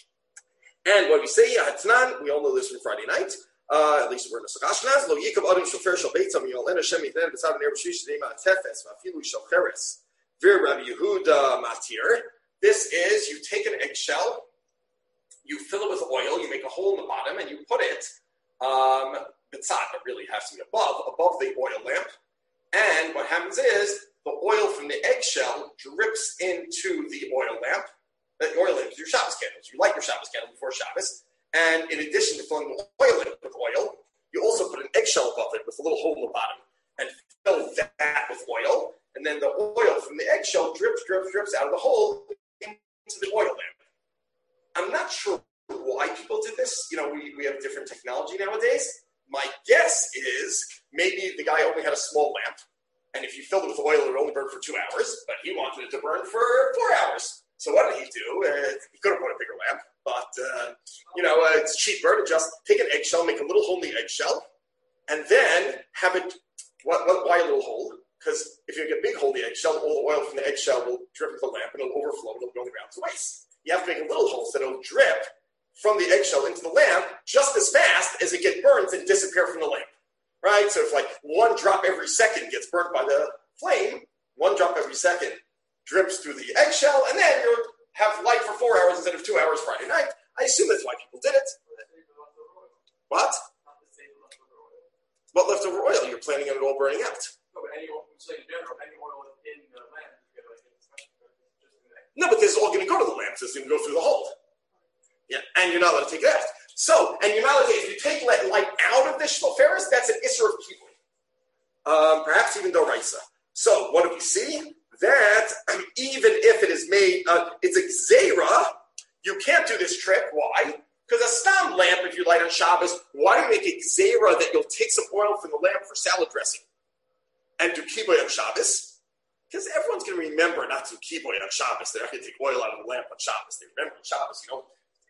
And what we say, Hatnan, we all know this from Friday night. Uh, at least we're in the Sagashnas. Lo yikav adam shofer shal beitzam yol en Hashem yitnen b'tzav ne'er b'shvish ne'ema tefes v'afilu shal cheres vir Rabbi Yehuda matir. This is you take an eggshell, you fill it with oil, you make a hole in the bottom, and you put it um, b'tzad, but really it has to be above above the oil lamp. And what happens is the oil from the eggshell drips into the oil lamp. The oil lamp is your Shabbos candles. You light your Shabbos candle before Shabbos. And in addition to filling the oil in with oil, you also put an eggshell above it with a little hole in the bottom and fill that with oil. And then the oil from the eggshell drips, drips, drips out of the hole into the oil lamp. I'm not sure why people did this. You know, we, we have different technology nowadays. My guess is maybe the guy only had a small lamp. And if you filled it with oil, it would only burn for two hours. But he wanted it to burn for four hours. So what did he do? Uh, he could have put a bigger lamp. But, uh, you know, uh, it's cheaper to just take an eggshell, make a little hole in the eggshell, and then have it, what, what, why a little hole? Because if you get a big hole in the eggshell, all the oil from the eggshell will drip into the lamp and it'll overflow and it'll go on the ground to waste. You have to make a little hole so that it'll drip from the eggshell into the lamp just as fast as it gets burned and disappear from the lamp, right? So if like one drop every second gets burnt by the flame, one drop every second drips through the eggshell, and then you'll have light for four hours instead of two hours Friday night. I assume that's why people did it. What? What leftover oil? You're planning on it all burning out. No, but any oil, in general, any oil in the lamp, you get like no, but this is all going to go to the lamp, so it's going to go through the hole. Yeah, and you're not allowed to take that. So, and you're not allowed to, if you take light out of the shloferis, that's an isser of kibui. Um, perhaps even doraisa. So, what do we see? That um, even if it is made, uh, it's a gzeira, you can't do this trick. Why? Because a stam lamp, if you light on Shabbos, why do you make a gzeira that you'll take some oil from the lamp for salad dressing and do kiboy on Shabbos? Because everyone's going to remember not to kiboy on Shabbos. They're not going to take oil out of the lamp on Shabbos. They remember on Shabbos, you know,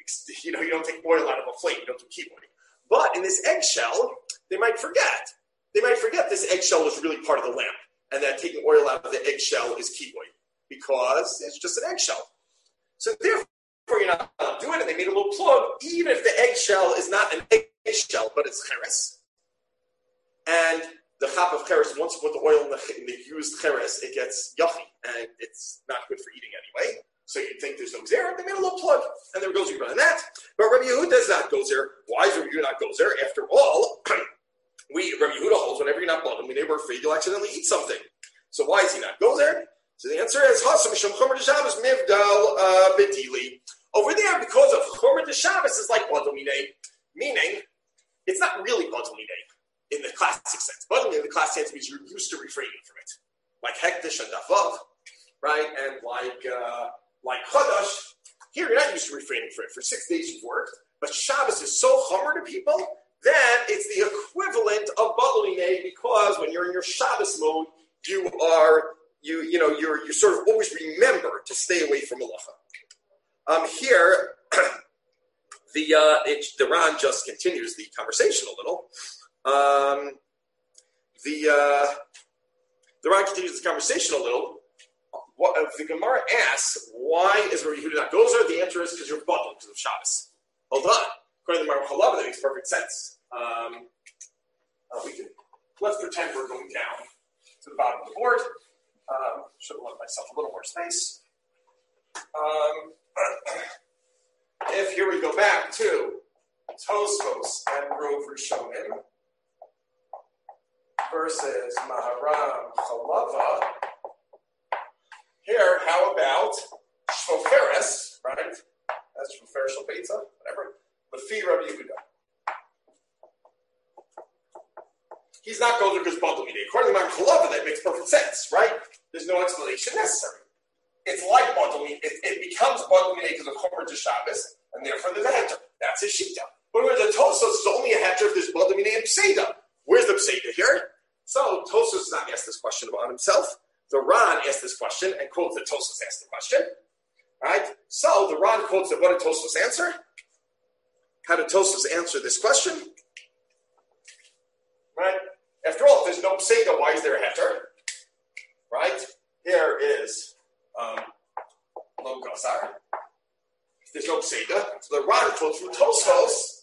you know, you don't take oil out of a flame, you don't do kiboy. But in this eggshell, they might forget. They might forget this eggshell was really part of the lamp, and that taking oil out of the eggshell is kiboy, because it's just an eggshell. So therefore, you're not allowed to do it, and they made a little plug, even if the eggshell is not an eggshell, but it's cheres. And the chap of cheres, once you put the oil in the, in the used cheres, it gets yucky, and it's not good for eating anyway. So you'd think there's no zera. They made a little plug, and there goes Yehuda on that. But Rabbi Yehuda does not go there. Why does Rabbi Yehuda not go there? After all, we Rabbi Yehuda holds whenever you're not blood, when they were afraid you'll accidentally eat something. So why does he not go there? So the answer is Hasam Mishum Chomer de Shabbos Mivdal Bedili. Over there, because of Chomer de Shabbos, is like Badumine, meaning it's not really Badumine in the classic sense. Badumine in the classic sense means you're used to refraining from it, like Hektish and Dafav, right? And like uh, like Chadash. Here, you're not used to refraining from it. For six days you've worked, but Shabbos is so Chomer to people that it's the equivalent of Badumine, because when you're in your Shabbos mode, you are you you know you're you sort of always remember to stay away from malacha. Um, here, the uh, it, the Ran just continues the conversation a little. Um, the uh, the Ran continues the conversation a little. What, if the Gemara asks, why is Rabbi Yehuda not gozer? The answer is because you're bottled because of Shabbos. Hold on. According to the Mar Chalava, that makes perfect sense. Um, uh, we can let's pretend we're going down to the bottom of the board. Um, should have left myself a little more space. Um, if here we go back to Tosfos and Rov Rishonim versus Maharam Chalava. Here, how about Shvoferes, right? That's Shvoferes Shalpetza, whatever. Lefi Rabbi Yehuda. He's not going to because Badumine. According to Maharam Chalava, that makes perfect sense, right? There's no explanation necessary. It's like Badumine. It, it becomes Badumine because of Chomer de Shabbos, and therefore there's a heter. That's his shita. But with the Tosfos, it's only a heter if there's Badumine and Pseida. Where's the Pseida here? So Tosfos does not ask this question about himself. The Ran asked this question and quotes that Tosfos asked the question. Right? So the Ran quotes that. What did Tosfos answer? How did Tosfos answer this question? Right? After all, if there's no Pseida, why is there a heter? Right? Here is um, Lo Gazar. There's no Pseida. So the Ran quotes from Tosfos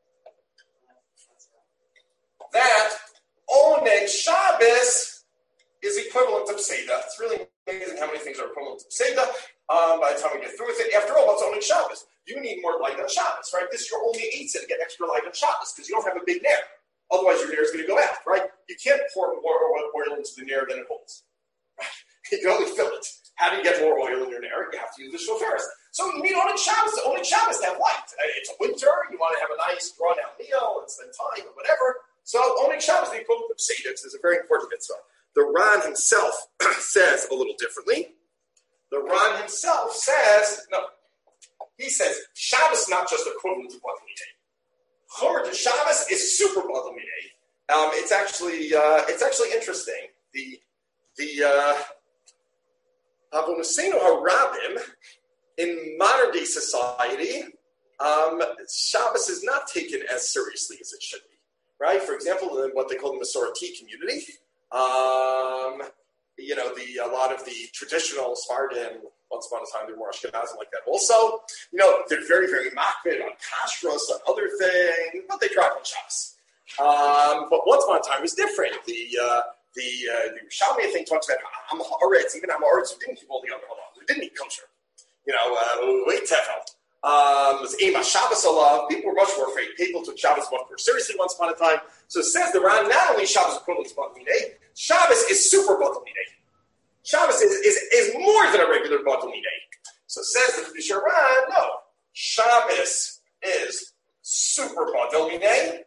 that Oneg Shabbos is equivalent to Pseida. It's really amazing how many things are equivalent to Pseida. Um, by the time we get through with it, after all, what's Oneg Shabbos? You need more light on Shabbos, right? This is your only eitzah to get extra light on Shabbos because you don't have a big nair. Otherwise, your nair is going to go out, right? You can't pour more oil into the nair than it holds. Right? You can only fill it. How do you get more oil in your nair? You have to use the shofars. So you need Oneg Shabbos. Oneg Shabbos to have light. It's winter. You want to have a nice drawn-out meal and spend time or whatever. So Oneg Shabbos, the equivalent of Pseida, is a very important mitzvah. The Ran himself says a little differently. The Ran himself says, no, he says Shabbos is not just equivalent to Badumine. Chomer de Shabbos is super Badumine. Um, it's actually uh, it's actually interesting. The the Avonosenu Harabim in modern day society, um, Shabbos is not taken as seriously as it should be. Right? For example, in what they call the Masorti community. Um, you know, the a lot of the traditional Sephardim, once upon a time, they were more Ashkenazim like that. Also, you know, they're very, very makbid on kashrus, on other things, but they drive on Shabbos. Um, but once upon a time, it was different. The uh, the uh, the Yerushalmi thing talks about Am Haaretz, even Am Haaretz who didn't keep all the other halal, who didn't eat kosher. You know, uh, wait tefel. Um, was Ema Shabbos Allah. People were much more afraid. People took Shabbos much more seriously once upon a time. So it says the Ran, not only Shabbos equivalent to Badumine, Shabbos is super Badumine. Shabbos is, is, is more than a regular Badumine. So it says the Kedusha Ran, no. Shabbos is super Badumine.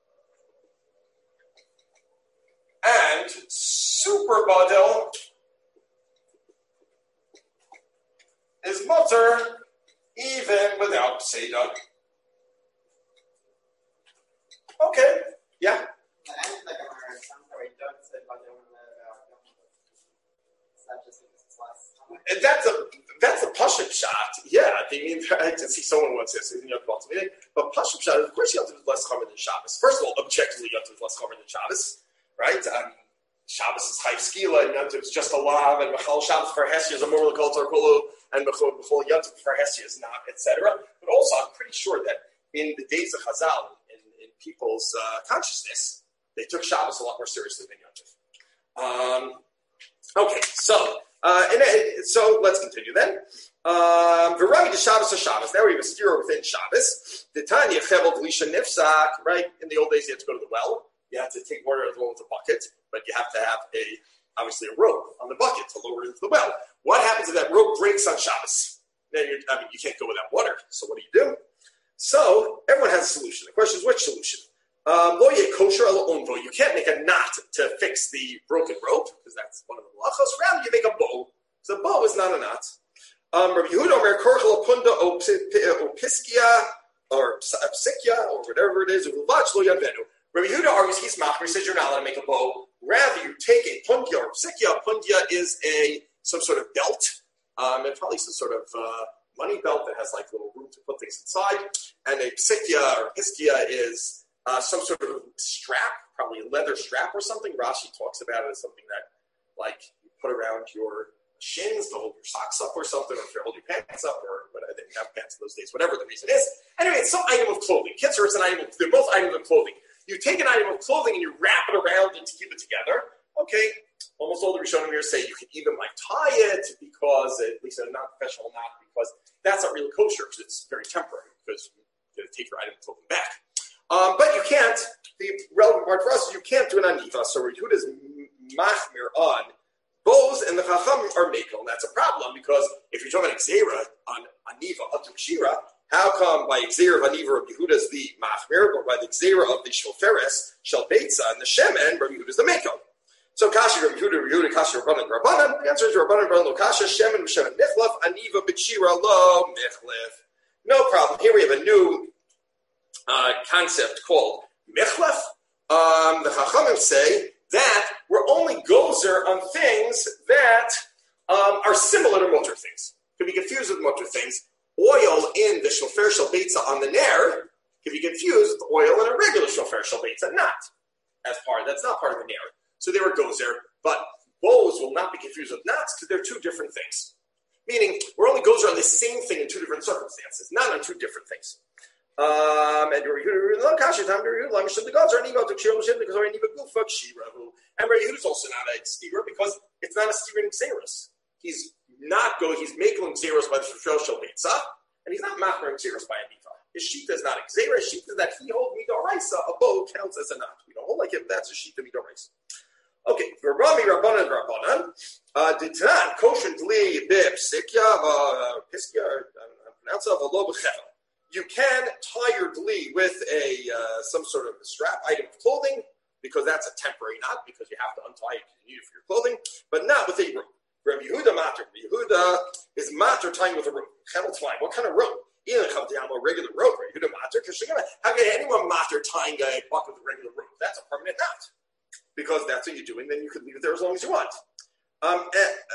And super Badil is mutter even without Pseida. Okay, yeah. And that's a that's that's a Pashut shot. Yeah, they mean I can see someone wants this in Yom Tov meeting, but Pashut shot. Of course, Yom Tov is less common than Shabbos. First of all, objectively, Yom Tov is less common than Shabbos, right? Um, Shabbos is Chayv Skila, and Yom Tov is just a lav, and Mechal Shabbos for Hesya is a more like Altar Kolu, and Mechal Yom Tov for Hesya is not, et cetera. But also, I'm pretty sure that in the days of Chazal, in, in people's uh, consciousness, they took Shabbos a lot more seriously than Yom Tov. Um, okay, so. Uh, and uh, so let's continue then. V'rami de Shabbos or Shabbos. Now we have a steer within Shabbos. The Tanya Chevel Glisha Nifsak. Right in the old days, you had to go to the well. You had to take water out of the well with a bucket, but you have to have a obviously a rope on the bucket to lower it into the well. What happens if that rope breaks on Shabbos? Now you're, I mean, you can't go without water. So what do you do? So everyone has a solution. The question is, which solution? Lo ye kosher ala onvo. You can't make a knot to fix the broken rope because that's one of the malachos. Rather, you make a bow. So a bow is not a knot. Um, Rabbi Yehuda Omer korchel apunda o piskia or psikia or whatever it is. Uvach lo yadvenu. Rabbi Yehuda argues he's machmir. He says you're not allowed to make a bow. Rather, you take a pundia or psikia. Pundia is a some sort of belt. Um, and probably some sort of uh, money belt that has like little room to put things inside. And a psikia or piskia is Uh, some sort of strap, probably a leather strap or something. Rashi talks about it as something that, like, you put around your shins to hold your socks up or something, or to hold your pants up, or whatever. They didn't have pants in those days, whatever the reason is. Anyway, it's some item of clothing. Kitzur, it's an item of, they're both items of clothing. You take an item of clothing and you wrap it around and to keep it together. Okay, almost all the Rishonim here say you can even, like, tie it because, at least in a non-professional knot, because that's not really kosher, because it's very temporary, because you have to take your item of clothing back. Um, but you can't, the relevant part for us is you can't do an aniva. So Yehuda is machmir on bows, and the chacham are makel. And that's a problem because if you're talking about Xera on aniva up to Shira, how come by Xera of aniva of Yehuda is the machmir, but by the Xera of the shoferes, shalbeitza, and the shemen, Rabbi Yehuda is the makel? So kashi Rabbi Yehuda, Rabbi Yehuda, kashi Rabbanan, Rabbanan. The answer is Rabbanan, Rabbanan, lo kasha, shemen, shemen, michlef, aniva, b'chira, lo, michlef. No problem. Here we have a new Uh, concept called michlef. Um, the Chachamim say that we're only gozer on things that um, are similar to motor things. Can be confused with motor things. Oil in the shofer shalbeitza on the ner can be confused with oil in a regular shofer shalbeitza, not as part. That's not part of the ner. So they were gozer, but bows will not be confused with knots because they're two different things. Meaning, we're only gozer on the same thing in two different circumstances, not on two different things. Um, and Rabbi Yehuda is also not a steer because it's not a steer in Xeris. He's not going, he's making Xeris by the Shofel Shel Beitza, and he's not machmir Xeris by Aniva. His sheet is not a Xeris. His sheet is that he holds Midoraisa, a bow counts as a knot. We don't hold like him, that's a sheet of Midoraisa. Okay, Rami Rabbanan Rabbanan, uh, Ditan, Koshin Dli, Bib, Sikya, uh, Piskya, I don't know how to pronounce it, Valo B'Chevel. You can tie your dli with a uh, some sort of strap item of clothing because that's a temporary knot because you have to untie it because you need it for your clothing, but not with a rope. Rabbi Yehuda matter. Rabbi Yehuda is matter tying with a rope. What kind of rope? Either a regular rope. Rabbi Yehuda matter. How can anyone matter tying a buck with a regular rope? That's a permanent knot because that's what you're doing. Then you could leave it there as long as you want. Um,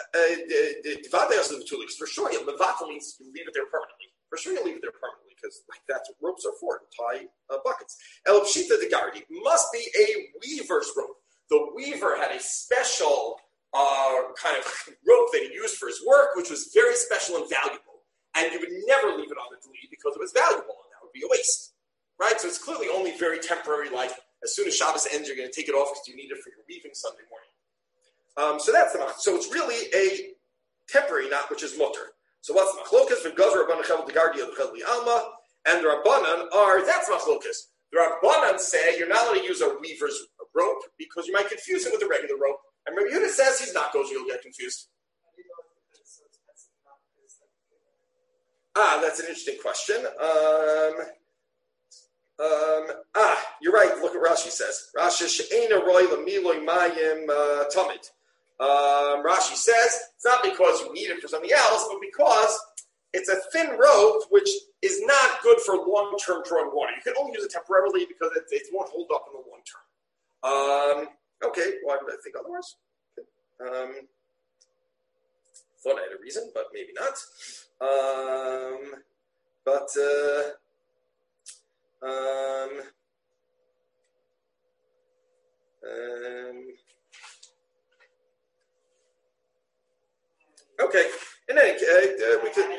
for sure, levatel means you leave it there permanently. For sure, you leave it there permanently. Because like, that's what ropes are for, to tie uh, buckets. El Pshita de Gardi must be a weaver's rope. The weaver had a special uh, kind of rope that he used for his work, which was very special and valuable. And you would never leave it on the dli because it was valuable, and that would be a waste. Right? So it's clearly only very temporary, like as soon as Shabbos ends, you're going to take it off because you need it for your weaving Sunday morning. Um, so that's the knot. So it's really a temporary knot, which is mutter. So what's machlokas? V'gazer Rabbanan chevel degardi l'chel li'alma, and the Rabbanan are that's machlokas. The Rabbanan say you're not allowed to use a weaver's rope because you might confuse it with a regular rope. And Rabbi Yehuda says he's not gozer, you'll get confused. Ah, that's an interesting question. Um, um, ah, you're right. Look what Rashi says. Rashi she'ena roy l'miloy mayim tamid. Um, Rashi says it's not because you need it for something else, but because it's a thin rope which is not good for long-term drawing water. You can only use it temporarily because it, it won't hold up in the long term. Um, okay, why would I think otherwise? Um, thought I had a reason, but maybe not. Um, but uh, um, um, okay. And then uh, we could.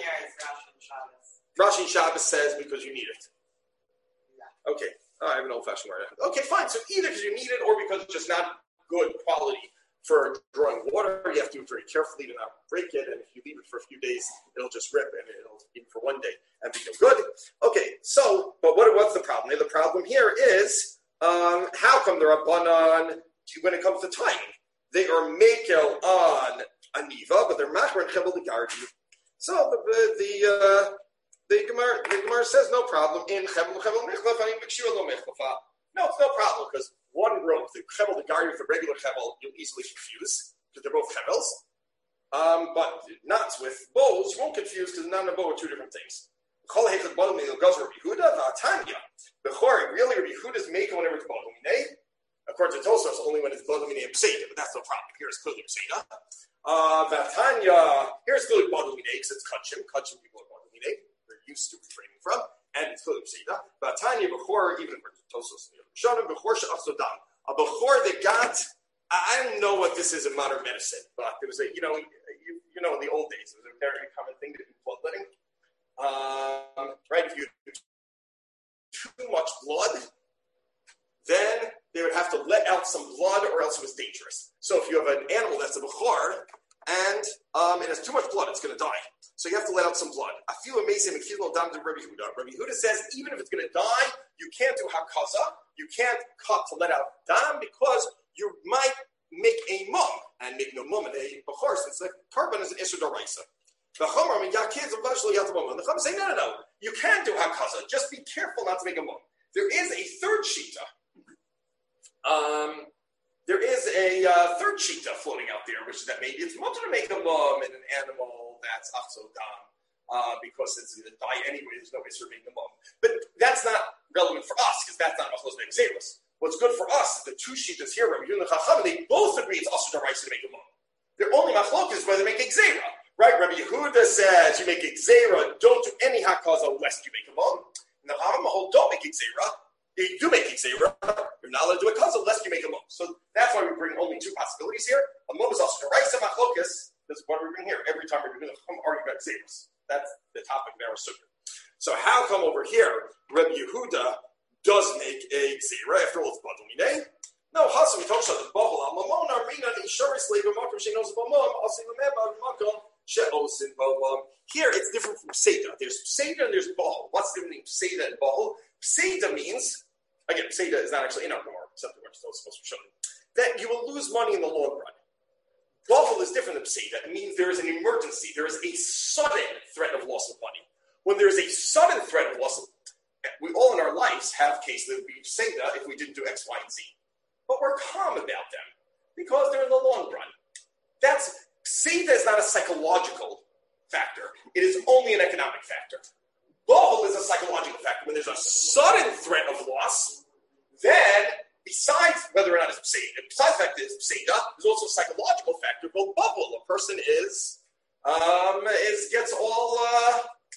Rashi Shabbos says because you need it. Okay. Oh, I have an old-fashioned word. Okay, fine. So either because you need it or because it's just not good quality for drawing water, you have to do it very carefully to not break it. And if you leave it for a few days, it'll just rip and it'll even for one day and be no good. Okay, so, but what, what's the problem? The problem here is um, how come the Rabbanan, when it comes to timing, they are makel on Aniva, but they're machmer and Chebel Gardi. So the, the uh, The Gemara, the Gemara says no problem in Chebel Chebel Michlaf and Mekshua Lo Michlafa. No, it's no problem because one rope, the Chebel the Gari with the regular Chebel, you'll easily confuse because they're both Chebels. Um, but knots with bows, you won't confuse because knot and a bow are two different things. Chol Hechad Bottom Mil goes Rabbi Yehuda Vatanya. Bechor really Rabbi Yehuda's making whenever it's bottom minay. According to Tosfos, only when it's bottom minay and Pseida, but that's no problem. Here it's clearly Pseida. Uh, Vatanya. Here's clearly bottom minay because it's Kachim. Kachim people are bottom minay. Used to refraining from, and it's clearly Pseida. But Tanya Bechor, even according to Tosfos, Shanim Bechor She'afsodam, a Bechor that got, I don't know what this is in modern medicine, but there was a, you know, you, you know, in the old days, it was a very common thing to do bloodletting. Um, right, if you do too much blood, then they would have to let out some blood, or else it was dangerous. So if you have an animal that's a Bechor, and um, it has too much blood, it's going to die. So you have to let out some blood. I feel amazing. I feel dam to Rabbi Yehuda. Rabbi Yehuda says even if it's going to die, you can't do hakaza. You can't cut to let out dam because you might make a mum and make no mum and a bechor since the carbon is an issue d'oraisa. The chumar, I mean, your kids eventually have to mum. And the chumar say no, no, no. You can do hakaza. Just be careful not to make a mum. There is a third shita. Um. There is a uh, third shita floating out there, which is that maybe it's much to make a mum in an animal that's achsodam, uh, because it's going to die anyway. There's no issue of making a mum. But that's not relevant for us, because that's not achlos be'gzeros. What's good for us, the two shitas here, Rabbi Yehuda and Chacham, they both agree it's also the right to make a mum. Their only machlok is whether they make a gzera. Right? Rabbi Yehuda says you make a gzera, don't do any hakaza lest you make a mum. And the Chacham don't make a gzera. You do make a gzera. You're not allowed to do a kaza unless you make a mum. So that's why we bring only two possibilities here. A mum is also the right of machlokas. This is what we bring here every time we're going to come argue about gzeras. That's the topic of our sukkah. So how come over here Rabbi Yehuda does make a gzera? After all, it's badumine. No, Hasan we talk about the bahol amamon armina the insurance labor makom she knows about mum. Also remember makom she osin bahol. Here it's different from Pseida. There's Pseida and there's bahol. What's the difference between Pseida and bahol? Pseida means, again, Pseida is not actually in our Gemara, except the word is supposed to show you, that you will lose money in the long run. Bahol is different than Pseida. It means there is an emergency. There is a sudden threat of loss of money. When there is a sudden threat of loss of we all in our lives have cases that would be Pseida if we didn't do X, Y, and Z. But we're calm about them because they're in the long run. That's Pseida is not a psychological factor. It is only an economic factor. Bahol is a psychological factor. When there's a sudden threat of loss, then besides whether or not it's Pseida, besides the fact that it's Pseida, there's also a psychological factor called bahol. A person is um, is gets all uh,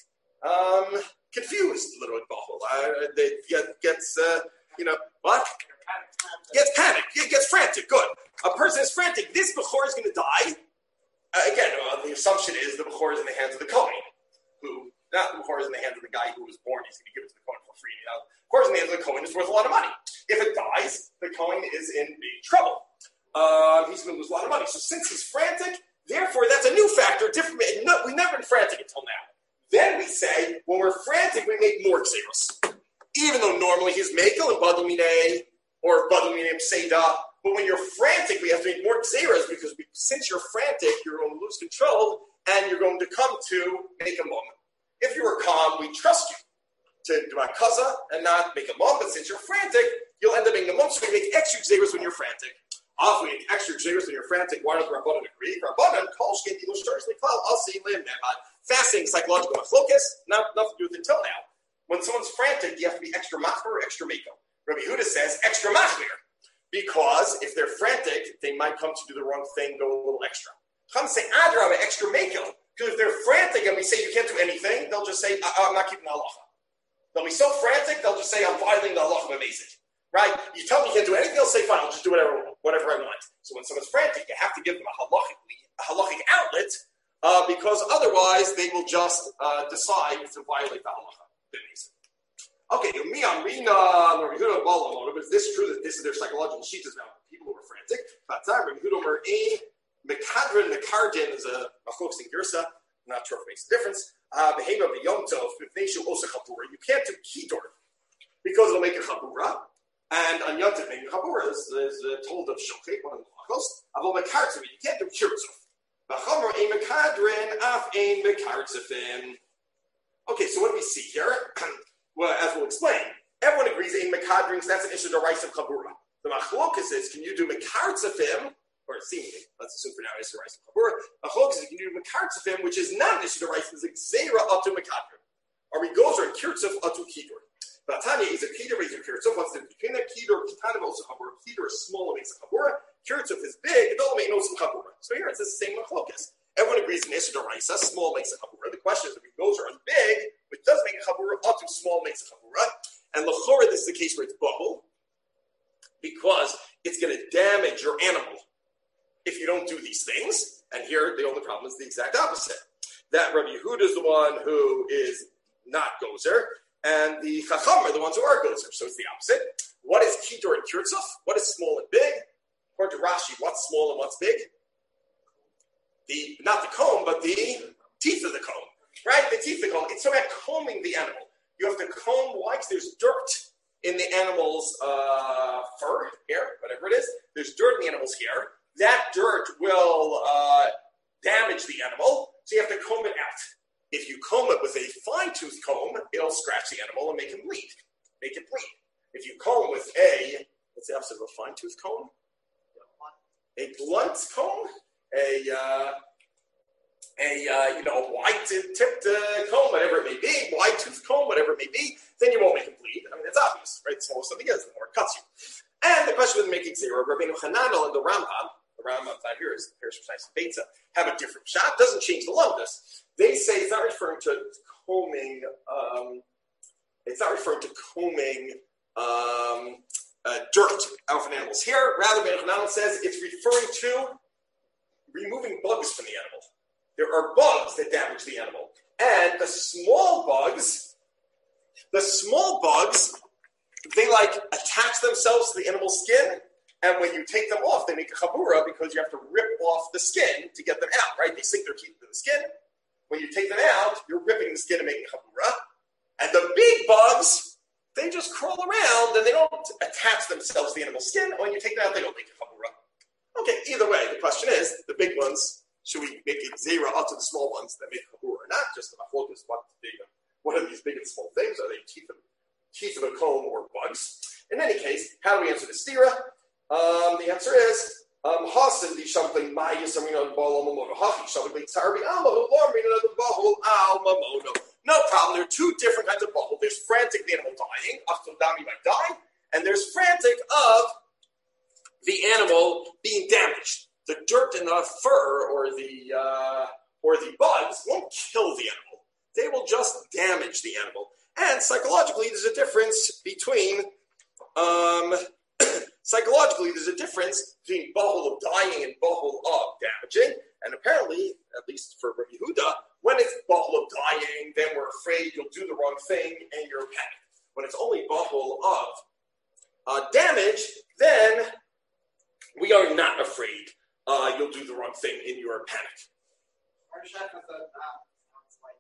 um, confused a little bit. Bahol. Uh, they get, gets uh, you know what? Gets panicked. It gets frantic. Good. A person is frantic. This bechor is going to die. Uh, again, uh, the assumption is the bechor is in the hands of the kohen, who. Not the bechor is in the hands of the guy who was born. He's going to give it to the kohen for free. You know? Of course, in the hands of the kohen, it's worth a lot of money. If it dies, the kohen is in big trouble. Uh, he's going to lose a lot of money. So since he's frantic, therefore, that's a new factor. Different. No, we've never been frantic until now. Then we say, when we're frantic, we make more gzeros. Even though normally he's mekel and badumine or badumine and pseida. But when you're frantic, we have to make more gzeros because we, since you're frantic, you're going to lose control and you're going to come to make a moment. If you were calm, we trust you to do a kaza and not make a mum. But since you're frantic, you'll end up making a mum. So we make extra gzeros when you're frantic. Off we make extra gzeros when you're frantic. Why does Rabbanan agree? Rabbanan calls shkei dilu shtarshli klal asi lim nemad. Fasting, psychological machlokas, not nothing to do with it until now. When someone's frantic, you have to be extra machmer or extra meko. Rabbi Yehuda says extra machmer because if they're frantic, they might come to do the wrong thing, go a little extra. Chum say Adrab extra makel. Because if they're frantic and we say you can't do anything, they'll just say, I'm not keeping the halacha. They'll be so frantic, they'll just say, I'm violating the halacha of basic. Right? You tell me you can't do anything, they'll say, fine, I'll just do whatever whatever I want. So when someone's frantic, you have to give them a halachic, a halachic outlet, uh, because otherwise they will just uh, decide to violate the halacha. Okay, me on Rina, but is this true that this is their psychological sheet is now people who are frantic? Mekadrin, Mekardin is a machlokas in Girsa. I'm not sure if it makes a difference. Behema b'yom tov, b'vneishu osa chapura. You can't do kidor because it'll make a chapura. And on Yom Tov, making a chapura is, is uh, told of Shochet, one of the machlos. Avol mekartzim, you can't do kirzuf. B'chomer ein mekadrin, af ein mekartzifin. Okay, so what do we see here? Well, as we'll explain, everyone agrees ein mekadrin, so that's an issue of the rice of chapura. The machlokas is, can you do mekartzifim? Or seemingly, let's assume for now, is the rice of Chabura. A chok is you can do Mekartzafim, which is not an issue to rice, is a Xera up to Mekadrim. Or we goes or Kirtzuf up to Kidur. Batanya is a Kidur, is a Kirtzuf. What's the between that Kidur, Kitana also Chabura? Kidur is small and makes a Chabura. Kirtzuf is big, it all makes no Chabura. So here it's the same Machlokas. Everyone agrees in issue to rice, small makes a Chabura. The question is if it goes or big, which does make a Chabura, up to small makes a Chabura. And L'chora, this is the case where it's bubble, because it's going to damage your animal if you don't do these things. And here, the only problem is the exact opposite. That Rabbi Yehuda is the one who is not gozer, and the Chacham are the ones who are gozer. So it's the opposite. What is Kitor and Kirtzuf? What is small and big? According to Rashi, what's small and what's big? The Not the comb, but the teeth of the comb. Right? The teeth of the comb. It's about combing the animal. You have to comb. Why? Because there's dirt in the animal's uh, fur, hair, whatever it is. There's dirt in the animal's hair. That dirt will uh, damage the animal, so you have to comb it out. If you comb it with a fine-tooth comb, it'll scratch the animal and make him bleed. Make it bleed. If you comb with a, what's the opposite of a fine-tooth comb? A blunt comb? A, uh, a uh, you know, wide-tipped uh, comb, whatever it may be, wide-tooth comb, whatever it may be, then you won't make him bleed. I mean, it's obvious, right? The smaller something is, the more it cuts you. And the question with making zero, Rabbeinu Hananel and the Rambam, the Rambam out here is Parish Precise Beta, have a different shot. Doesn't change the lumdus. They say it's not referring to combing. Um, it's not referring to combing um, uh, dirt out of an animal's hair. Rather, Rabbeinu Hananel says it's referring to removing bugs from the animal. There are bugs that damage the animal, and the small bugs, the small bugs. They like attach themselves to the animal's skin, and when you take them off, they make a chabura because you have to rip off the skin to get them out, right? They sink their teeth into the skin. When you take them out, you're ripping the skin and making a chabura. And the big bugs, they just crawl around and they don't attach themselves to the animal's skin. When you take them out, they don't make a chabura. Okay, either way, the question is, the big ones, should we make a zera up to the small ones that make a chabura or not? Just the focus, what, what are these big and small things? Are they teeth of teeth of a comb or bugs? In any case, how do we answer the stira? Um, the answer is um, Hasan di something mayas amino balamono hachi something tarbi almo lormino the bahul almamono. No problem. There are two different kinds of bahul. There's frantic, the animal dying, after might die, and there's frantic of the animal being damaged. The dirt in the fur or the uh, or the bugs won't kill the animal. They will just damage the animal. And psychologically, there's a difference between, um, psychologically, there's a difference between bahul of dying and bahul of damaging. And apparently, at least for Rabbi Yehuda, when it's bahul of dying, then we're afraid you'll do the wrong thing and you're panicked. When it's only bahul of uh, damage, then we are not afraid uh, you'll do the wrong thing and you're panic. Our chef has a, uh, sounds like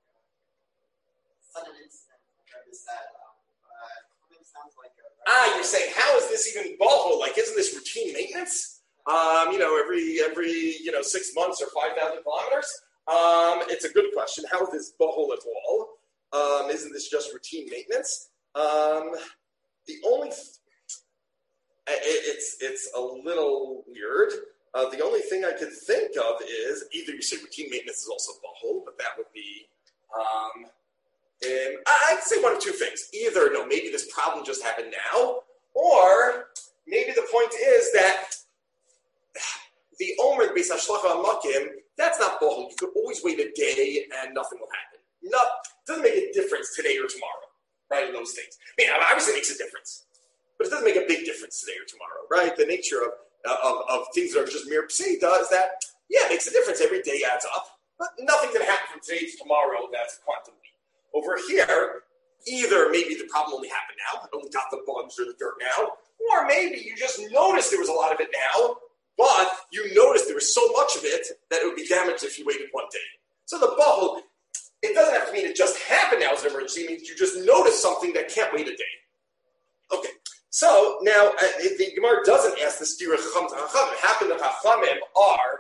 a sudden incident. Said, um, uh, sounds like a, ah, you're saying, how is this even bahul? Like, isn't this routine maintenance? Um, you know, every every you know six months or five thousand kilometers. Um, it's a good question. How is this bahul at all? Um, isn't this just routine maintenance? Um, the only th- it, it's it's a little weird. Uh, the only thing I could think of is either you say routine maintenance is also bahul, but that would be. Um, Um, I'd say one of two things. Either, no, maybe this problem just happened now, or maybe the point is that the Omer, the Beis HaShlach HaMakim, That's not bohol. You could always wait a day and nothing will happen. No, it doesn't make a difference today or tomorrow, right? In those things. I mean, obviously it makes a difference, but it doesn't make a big difference today or tomorrow, right? The nature of uh, of, of things that are just mere pseida is that, yeah, it makes a difference. Every day adds up, but nothing's going to happen from today to tomorrow. That's a quantum leap. Over here, either maybe the problem only happened now, I only got the bugs or the dirt now, or maybe you just noticed there was a lot of it now, but you noticed there was so much of it that it would be damaged if you waited one day. So the bubble, it doesn't have to mean it just happened now as an emergency. It means you just noticed something that can't wait a day. Okay, so now uh, the Gemara doesn't ask the stira chacham to chachamim. How can the chachamim are,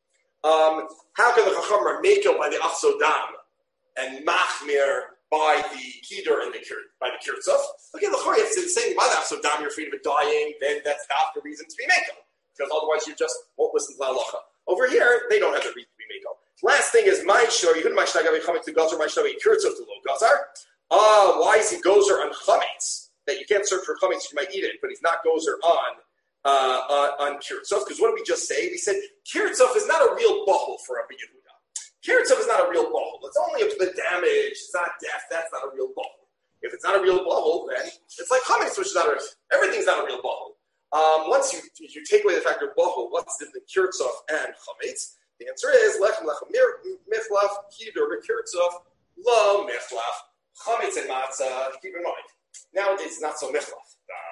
um, how can the chachamim are makel by the achsodam and machmir by the kidur and the kir, by the kirtzuf? Okay, the chori is saying by the achsodam you're afraid of it dying, then that's not the reason to be makel, because otherwise you just won't listen to the halacha. Over here, they don't have the reason to be makel. Last thing is my shor. You my shnagavi chametz to gazar, my shnavi kirtzuf to lo gazar. Ah, why is he gozer on chametz? That you can't search for chametz, you might eat it, but he's not gozer on uh, on, on kirtzuf. Because what did we just say? We said kirtzuf is not a real bubble for Rabbi Yehuda. Kirtzuf is not a real bubble. It's only up to the damage. It's not death. That's not a real bubble. If it's not a real bubble, then it's like chametz, which is not a, everything's not a real bubble. Um, once you you take away the factor of bubble, what's the kirtzuf and chametz? The answer is lechem lechem michlaf kidur kirtzuf lo michlaf chametz and matzah. Keep in mind, nowadays it's not so michlaf.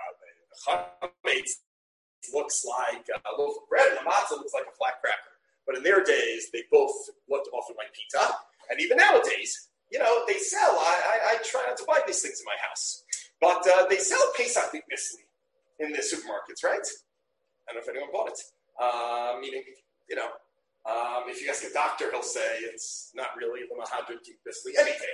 Uh, the chametz looks like a loaf of bread, and the matzah looks like a flat cracker. But in their days, they both looked often like pizza. And even nowadays, you know, they sell. I, I, I try not to buy these things in my house, but uh, they sell Pesach misli in the supermarkets, right? I don't know if anyone bought it. Uh, meaning, you know. Um, if you ask a doctor, he'll say it's not really the Mahadran Bisli anything.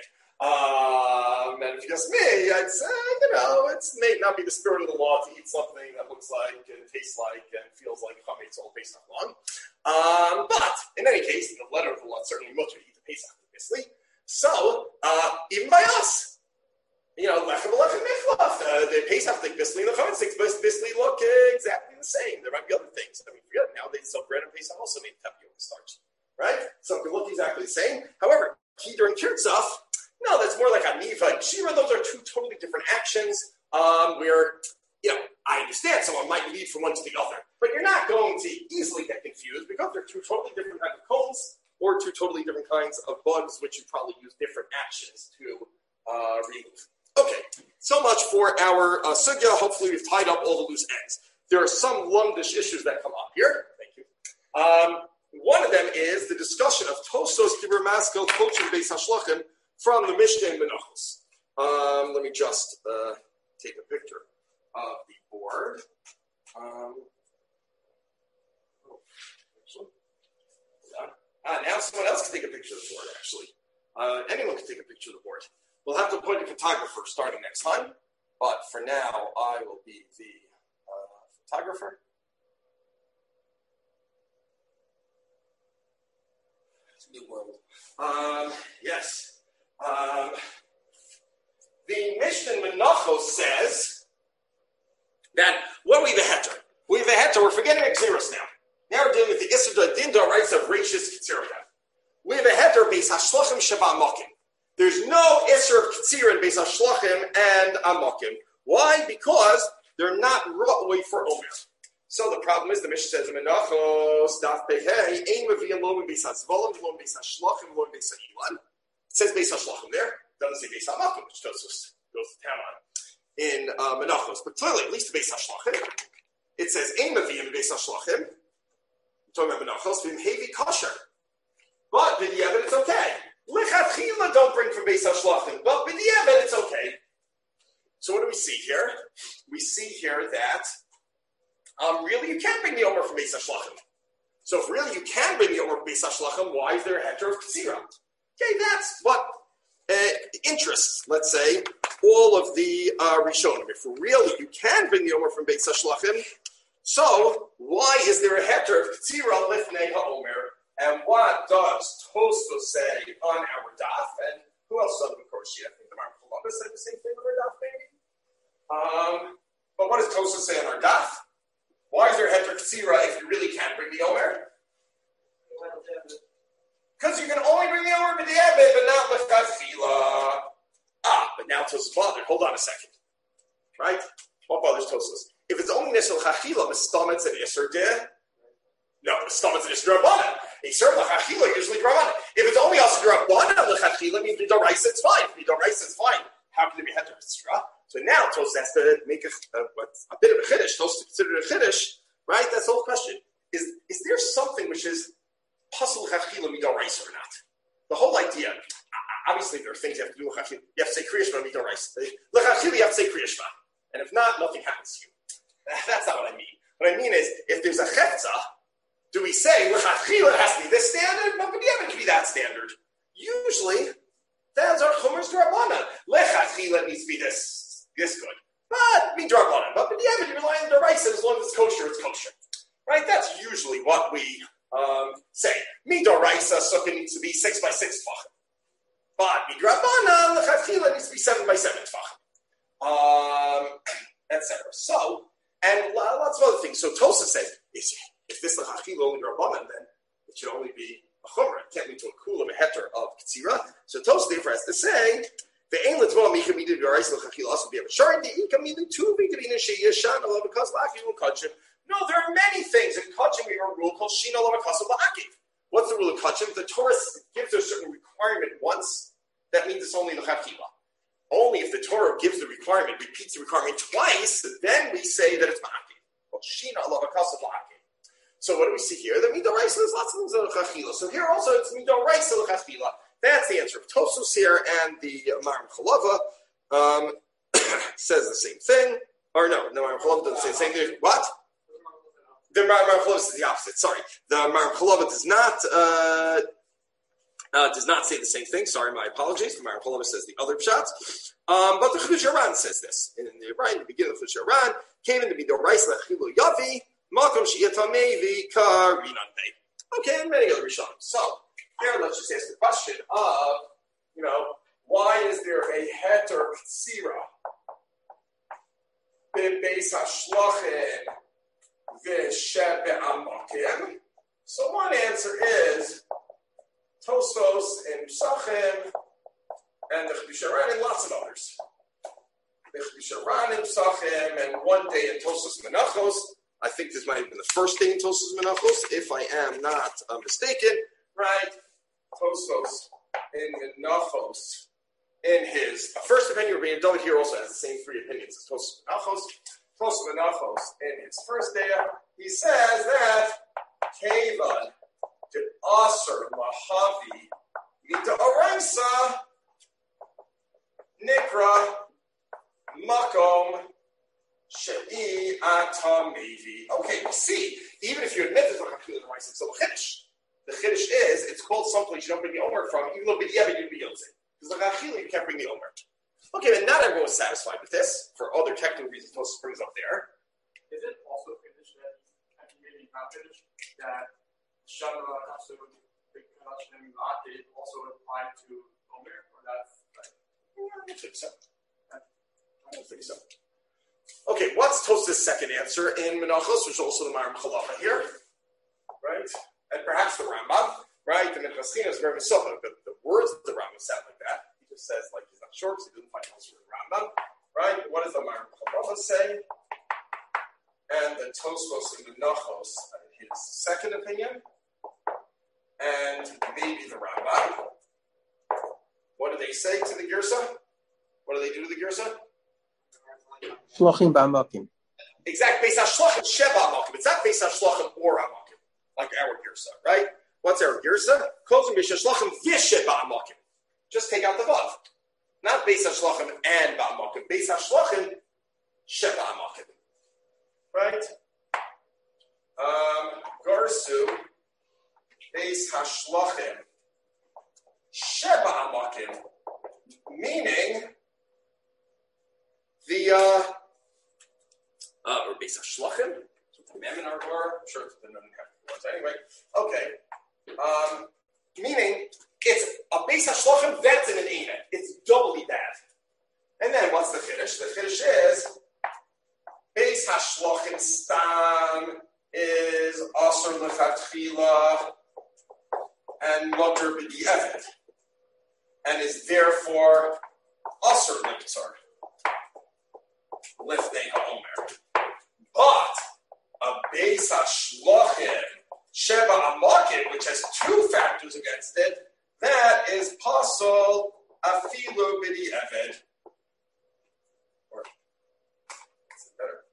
Um, and if you ask me, I'd say, you know, it may not be the spirit of the law to eat something that looks like and tastes like and feels like chametz all Pesach long. Um, but in any case, the letter of the law certainly mutter to eat the Pesach Bisli. So uh, even by us, you know, lechem lechem michlaf, the Pesach Bisli and the chametz Bisli look exactly the same. There might be other things. I mean, forget it. Nowadays, so bread and Pesach also made tapioca starch, right? So it can look exactly the same. However, kidur and kirtzuf, no, that's more like a niva and shira. Those are two totally different actions. Um, where, you know, I understand someone might lead from one to the other, but you're not going to easily get confused because they're two totally different kinds of cones or two totally different kinds of bugs, which you probably use different actions to uh, remove. Okay, so much for our uh, sugya. Hopefully, we've tied up all the loose ends. There are some lumdish issues that come up here. Thank you. Um, one of them is the discussion of Tosos Kibur Maskel Kochim Beis Hashlachim from the Mishnah in Menachos. Um, let me just uh, take a picture of the board. Um, oh, ah, now someone else can take a picture of the board, actually. Uh, anyone can take a picture of the board. We'll have to appoint a photographer starting next time, but for now, I will be the uh, photographer. It's a new world. Um, yes. Um, the Mishnah in Menachos says that what do we have a heter? We have a heter. We're forgetting Xeris now. Now we're dealing with the Issur Dinda rights of Rashis Ketzirah. We have a heter Beis Hashlachim Sheba Mokim. There's no Issur of Ketzirah in Beis Hashlachim and Amokim. Why? Because they're not ra'oi for Omer. So the problem is, the Mishnah says in Menachos, Daf Behei, Ein Meviyim Lo Beis Hasvolim, Lo Beis Hashlachim, Lo Beis Ha'ilan. It says Beis Hashlachim there. It doesn't say Beis Hamokim, which Tosos goes to town on in uh, Menachos. But clearly, at least Beis Hashlachim, it says Ein Meviyim Beis Hashlachim. Talking about Menachos, Vim Hevi Kosher. But b'diavad it's okay. Lichatchila don't bring from Beis Hashlachim, but b'diavad it's okay. So what do we see here? We see here that um, really you can't bring the Omer from Beis Hashlachim. So if really you can bring the Omer from Beis Hashlachim, why is there a heter of Ketzirah? Okay, that's what uh, interests, let's say, all of the uh, Rishonim. If really you can bring the Omer from Beis Hashlachim, so why is there a heter of Ketzirah lifnei ha'omer? And what does Tosfos say on our daf? And who else does it? Of course, I think the Mark Columbus said the same thing on our daf, maybe. Um, but what does Tosfos say on our daf? Why is there heter Ketzirah if you really can't bring the Omer? Because you can only bring the Omer b'diavad, but not l'chachila. Ah, but now Tosfos bothered. Hold on a second. Right? What bothers Tosfos? If it's only Nisr l'chachila, Mistametz and Isser de. No, Mistametz and Isser Rabbanan. Isser l'chachila usually Rabbanan. If it's only also Rabbanan l'chachila, means Midoraisa, it's fine. Midoraisa, it's fine. How can it be Heter Mitzra? So now Tosfos has to make a, a, a bit of a Chiddush. Tosfos considered a Chiddush, right? That's the whole question. Is, is there something which is Pasul Chachila Midoraisa or not? The whole idea, obviously there are things you have to do with Chachila. You have to say Kriyashma Midoraisa. L'chachila you have to say Kriyashma. And if not, nothing happens to you. That's not what I mean. What I mean is, if there's a Chetza, do we say L'chachila it has to be this standard? But B'diavad can be that standard. Usually, that's our Chumers D'Rabbanan. L'chachila needs to be this, this good. But Midrabanan. But B'diavad, you rely on the D'Oraisa, as long as it's kosher, it's kosher. Right? That's usually what we um, say. Midoraisa sukkah needs to be six by six tefachim. But midrabanan l'chachila needs to be seven by seven tefachim. Um, et cetera. So, and lots of other things. So Tosfos says, if this l'chachila only midrabanan, then it should only be a chumrah. It can't lead to a kulam, a heter of ktsira. So Tosfos therefore has to say, the ain l'tzvah micha midu midoraisa l'chachila also be a sharing the ika midu tu v'gavina sheyishan alav because l'achim l'kachim. No, there are many things. In Kachim, we have a rule called Shina Lavakasu Ba'akiv. What's the rule of Kachim? The Torah gives a certain requirement once. That means it's only L'Chachila. Only if the Torah gives the requirement, repeats the requirement twice, then we say that it's Ba'akiv. Well, Shina Lavakasu Ba'akiv. So what do we see here? The Midoraisa, there's lots of things in L'Chachila. So here also it's Midoraisa L'Chachila. That's the answer of Tosfos here, and the Maram Chalava um, says the same thing. Or no, the Maram Chalava doesn't say the same thing. What? The Maram Chalava is the opposite. Sorry, the Maram Chalava does not uh, uh, does not say the same thing. Sorry, my apologies. The Maram Chalava says the other pshat, um, but the Chidush Aran says this in the right in the beginning of the Chidush Aran came in to be the Reis Lechilu Yavi Makom Sheyatamei Karinan Bei. Okay, and many other Rishonim. So here, let's just ask the question of you know why is there a heter ktsira bebeis hashlachin? So one answer is Tosfos and Psachim and the Chidush Aran and lots of others. The Chidush Aran and Psachim and one day in Tosfos Menachos. I think this might have been the first day in Tosfos Menachos, if I am not uh, mistaken. Right? Tosfos in Menachos in his uh, first opinion. Rabbi David here also has the same three opinions as Tosfos Menachos. Tosfos Menachos in his first day, he says that Kevan to Aser Lahavi Mita Oraisa Nikra Makom Shei Atamevi. Okay, we see, even if you admit there's a Chachila in rice, it's still a Chiddush. The Chiddush is, it's called someplace you don't bring the Omer from, even though B'diavad you'd be Yotze. Because the Chachila you can't bring the Omer. Okay, but not everyone was satisfied with this. For other technical reasons, Tosfos brings up there. Is it also finished that maybe not finished that Shana also also apply to Omer, or that's like, yeah, I don't think so. I don't think so. Okay, what's Tosfos' second answer in Menachos, which is also the Maram Chalava here, right? And perhaps the Rambam, right? The Minchas Chinuch is very similar, but the words of the Rambam sound like that. He just says like he's not sure because he didn't find else for the Rambam, right? What does the Maram Chalava say? And the Tosfos in Menachos, his second opinion, and maybe the Rambam. What do they say to the Girsa? What do they do to the Girsa? Shlachim ba'amakim. Exactly. Beis HaShlachim sheba amakim. It's not Beis HaShlachim or amakim, like our Girsa, right? What's our Girsa? Kolzim Beis HaShlachim v'sheba amakim. Just take out the vav. Not Beis HaShlachim and ba'amakim. Beis HaShlachim sheba amakim. Right? Um, Garsu Beis HaShlachim sheba amakim, meaning the uh, uh, or Beis HaShlachim, Mem in our Torah. I'm sure it's been done words anyway. Okay, um, meaning it's a Beis HaShlachim that's in an Eidah. It's doubly bad. And then what's the Chiddush? The Chiddush is Beis HaShlachim stam is Asur L'Chatchila and Mutter is therefore Asr Limtzar. Lifnei HaOmer. But a Beis HaShlachim Sheba Amakim, which has two factors against it, that is Pasol Afilu B'di Eved. Or, is it better?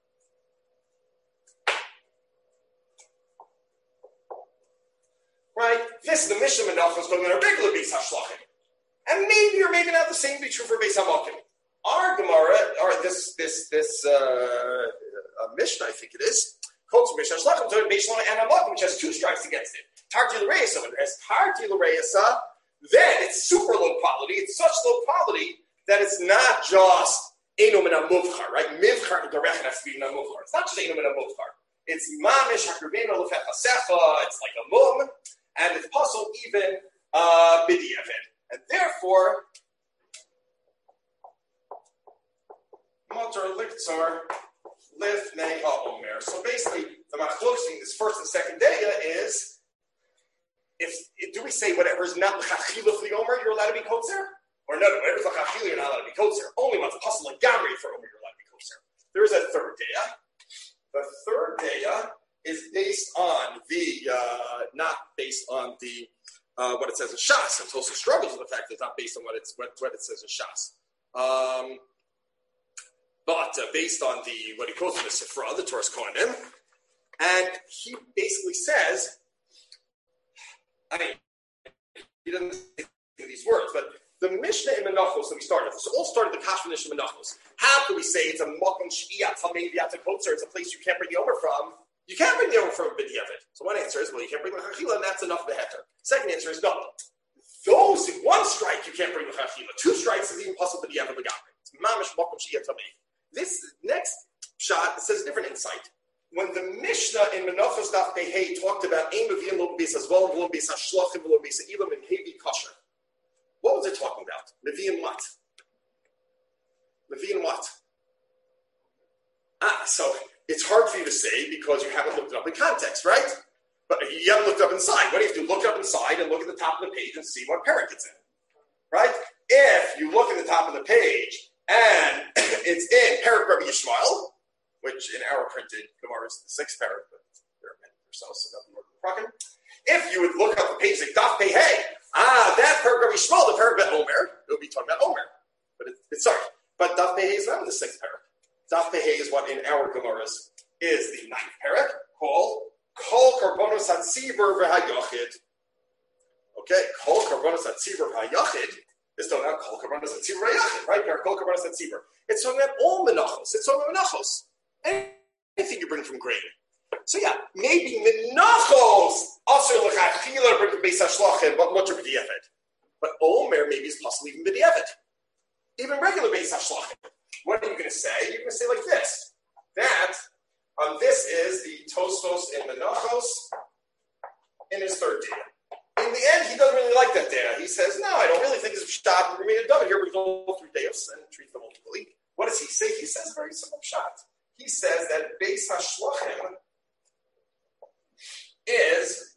Right? This is the Mishnah Menachos is talking about a regular Beis HaShlachim. And maybe or maybe not the same be true for Beis HaMakim. Our Gemara, or this this this uh, uh, Mishnah, I think it is, quotes from Beis HaShlachim, to Beis HaMakim and HaMakim, which has two strikes against it. Tarti l'reisa, when it has Tarti l'reisa, then it's super low quality. It's such low quality that it's not just Eino Min HaMuvchar, right? Mivchar D'Rechen has to be Min HaMuvchar. It's not just Eino Min HaMuvchar. It's Mamish HaKriveno L'Fech HaSecha. It's like a mum, and it's possible even uh, B'di Eved. And therefore, Motor Liktzar Lifnei HaOmer. So basically, the machlokes in this first and second daya is, if do we say whatever is not l'chachila for the Omer, you're allowed to be kotzer? Or no, no, whatever's l'chachila, you're not allowed to be kotzer. Only what's possible like gamri for Omer, you're allowed to be kotzer. There is a third daya. The third daya is based on the, uh, not based on the, uh, what it says in Shas. It also struggles with the fact that it's not based on what, it's, what, what it says in Shas. Um, but uh, based on the, what he quotes from the Sifra, the Torah's Kohanim, and he basically says, I mean, he doesn't say these words, but the Mishnah in Menachos that we started, so all started the Kash Mishnah in Menachos. How do we say it's a Makom Sh'iyat Tamei Kotzer? It's a place you can't bring the Omer from. You can't bring the Omer from B'di Eved. So one answer is, well, you can't bring the Chachila, and that's enough of a heter. Second answer is, no. Those, in one strike, you can't bring the Chachila. Two strikes is even possible B'di Eved L'Gamri. It's Mamish Makom Sh'iyat Tamei. This next shot says a different insight. When the Mishnah in Menachos Daf Pehei talked about Ein Meviyim Lo B'Beis HaZval Lo B'Beis HaShlachim Lo B'Beis HaElam and Hevi Kosher, what was it talking about? Meviyim what? Meviyim what? Ah, so it's hard for you to say because you haven't looked it up in context, right? But you haven't looked up inside. What do you have to do? Look up inside and look at the top of the page and see what parak it's in, right? If you look at the top of the page and it's in Parak Rabbi Yishmael, which in our printed Gemara is the sixth parak, but there are many yourselves, so nothing more than if you would look up the page like Daf Pei Hey, ah, that parak Rabbi Yishmael, the parak about Omer, it would be talking about Omer. But it, it's sorry, but Daf Pei Hey is not in the sixth parak. Daf Pei Hey is what in our Gemaras is the ninth parak called Kol Karbonos Hatzibur V'Hayachid. Okay, Kol Karbonos Hatzibur V'Hayachid is talking about Kol Karbonos Hatzibur V'Hayachid, right? Kol Karbonos Hatzibur. It's talking about all menachos. It's talking about menachos. Anything you bring from grain. So yeah, maybe menachos also l'chachila bring from Beis HaShlachim, but much of B'di Eved. But Omer maybe is possibly even B'di Eved. Even regular Beis HaShlachim. What are you going to say? You're going to say like this. That, um, this is the Tosfos in Menachos in his third data. In the end, he doesn't really like that data. He says, no, I don't really think it's a shot. We're going to do it here. We're going to go through Deus and treat them equally. What does he say? He says a very simple shot. He says that Beis HaShlachim is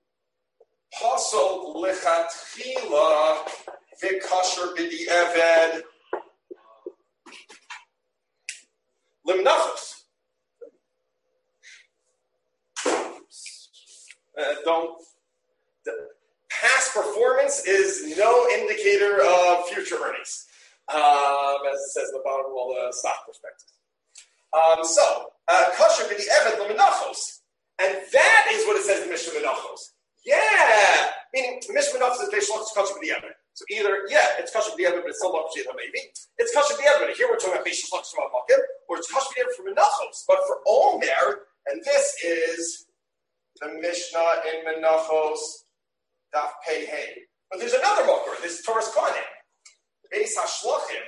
Pasol Lechatchila V'Kasher B'di Eved Limnachos. Uh, don't. The past performance is no indicator of future earnings, um, as it says in the bottom of all the stock prospectus. Um, so, Kasher B'di Eved Limnachos. And that is what it says in Mishnah Menachos. Yeah! Meaning, Mishnah Menachos is Beis HaShlachim Kasher B'di Eved. So either, yeah, it's Kasher B'di Eved, but it's still not Pshita maybe. It's Kasher B'di Eved, but here we're talking about Beis HaShlachim HaMakim, or it's Kasher B'di Eved for Menachos. But for Omer, and this is the Mishnah in Menachos, Daf Pei Hey. But there's another Mokor, this is Torah's Kohanim. Beis HaShlachim,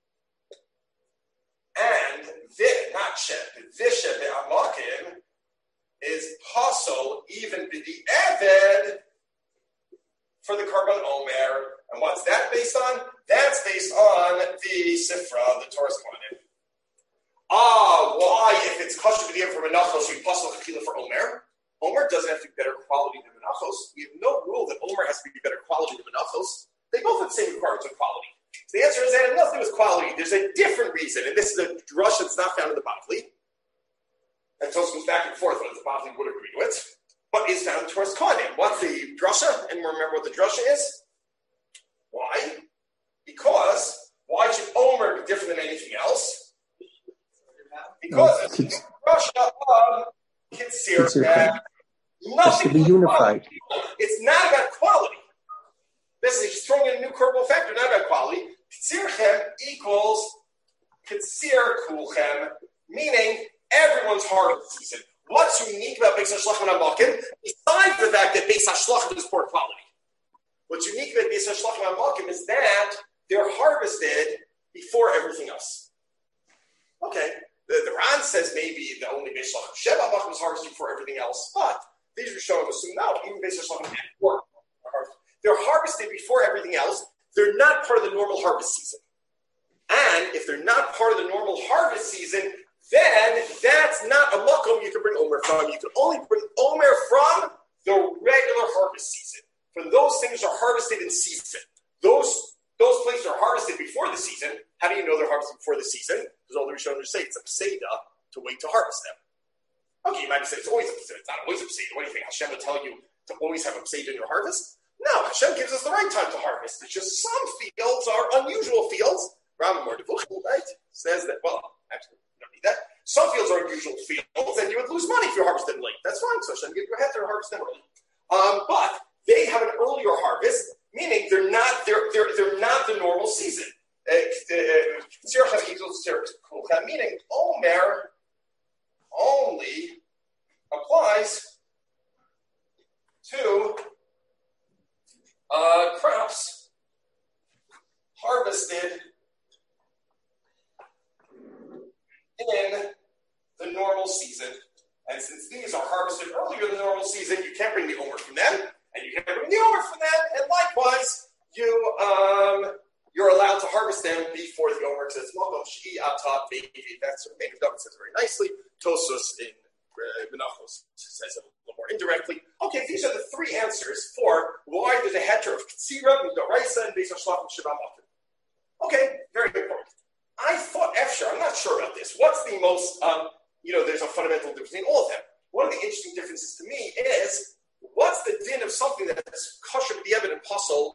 and this, not Shem, this Shem Be'amakim, is Pasol, even B'di Eved, for the Karban Omer. And what's that based on? That's based on the Sifra, the Torah's Kohanim. Ah, why, if it's Kasher B'di Eved for Menachos, you Pasol Chachila for Omer? Omer doesn't have to be better quality than Menachos. We have no rule that Omer has to be better quality than Menachos. They both have the same requirements of quality. So the answer is that it has nothing to do with quality. There's a different reason, and this is a drush that's not found in the Bavli. And Tosfos goes back and forth whether the Bavli would agree to it, but is found in Toras Kohanim. What's the drasha? And remember what the drasha is? Why? Because why should Omer be different than anything else? Because Oh, it's the drasha of Kitzir. Kitzir. Nothing to be unified. It's not about quality. This is he's throwing in a new curveball factor, not about quality. Kitzirchem equals Kitzir Kulchem, meaning everyone's harvest season. What's unique about Beis HaShlachim and Amakim, besides the fact that Beis HaShlachim is poor quality? What's unique about Beis HaShlachim and Amakim is that they're harvested before everything else. Okay, the, the Ran says maybe the only Beis HaShlachim Sheva Amakim is harvested before everything else, but these Rishonim assume no, even Beis HaShlachim and Amakim. They're harvested before everything else. They're not part of the normal harvest season. And if they're not part of the normal harvest season, then that's not a makom you can bring Omer from. You can only bring Omer from the regular harvest season. For those things are harvested in season. Those those places are harvested before the season. How do you know they're harvested before the season? Because all the Rishonim say it's a pseida to wait to harvest them. Okay, you might say it's always a pseida. It's not always a pseida. What do you think? Hashem will tell you to always have a pseida in your harvest? No, Hashem gives us the right time to harvest. It's just some fields are unusual fields. Rambam Mordechai, right, says that, well, actually, you don't need that. Some fields are unusual fields, and you would lose money if you harvested late. That's fine, so Hashem gives you a heter to harvest them early. Um, but they have an earlier harvest, meaning they're not they're they're, they're not the normal season. Uh, uh, meaning Omer only applies to Uh, crops harvested in the normal season. And since these are harvested earlier than the normal season, you can't bring the Omer from them, and you can't bring the Omer from them, and likewise, you, um, you're allowed to harvest them before the Omer, because it's Mokom Sh'i Atat Mevi. That's what Mevi David says very nicely. Tosfos in uh, Menachos says it a little more indirectly. Okay, these are the three answers for why there's a heter of Ktsira, Midoraisa, and Beis HaShlachim Sheva Amakim. Okay, very important. I thought, Efshar, I'm not sure about this. What's the most, um, you know, there's a fundamental difference between all of them. One of the interesting differences to me is, what's the din of something that's kosher to be evident puzzle?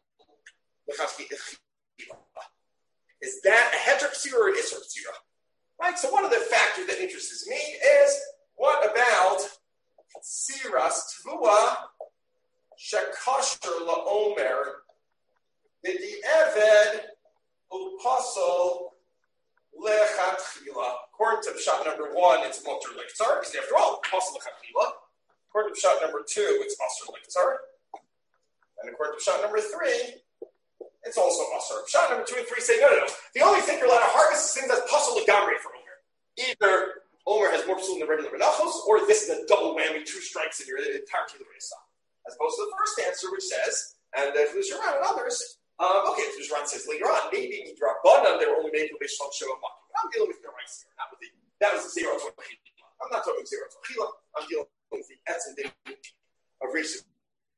Is that a heter Ktsira or an Isser Ktsira? Right, so one of the factors that interests me is, what about Tziras Tvua Shekasher LaOmer B'di Eved U'Pasol Lechatchila. According to shot number one, it's Motor Lektzar, because after all, Pasol Lechatchila. According to shot number two, it's Asr Lektzar. And according to shot number three, it's also Asr. Shot number two and three say, no, no, no. The only thing you're allowed to harvest is things that's Pasol Legamri for Omer. Either Omer has more psul than the regular Menachos, or this is a double whammy, two strikes in your entire Kila Reisa. As opposed to the first answer, which says, and if Luzheran and others, um, okay, if Luzheran says later on, maybe Drabanan, they were only making based on Sheva Makim. I'm dealing with the rights here, not with the, that was the zero to Achila. I'm not talking zero to Achila, I'm dealing with the Etz and Din of Rishis.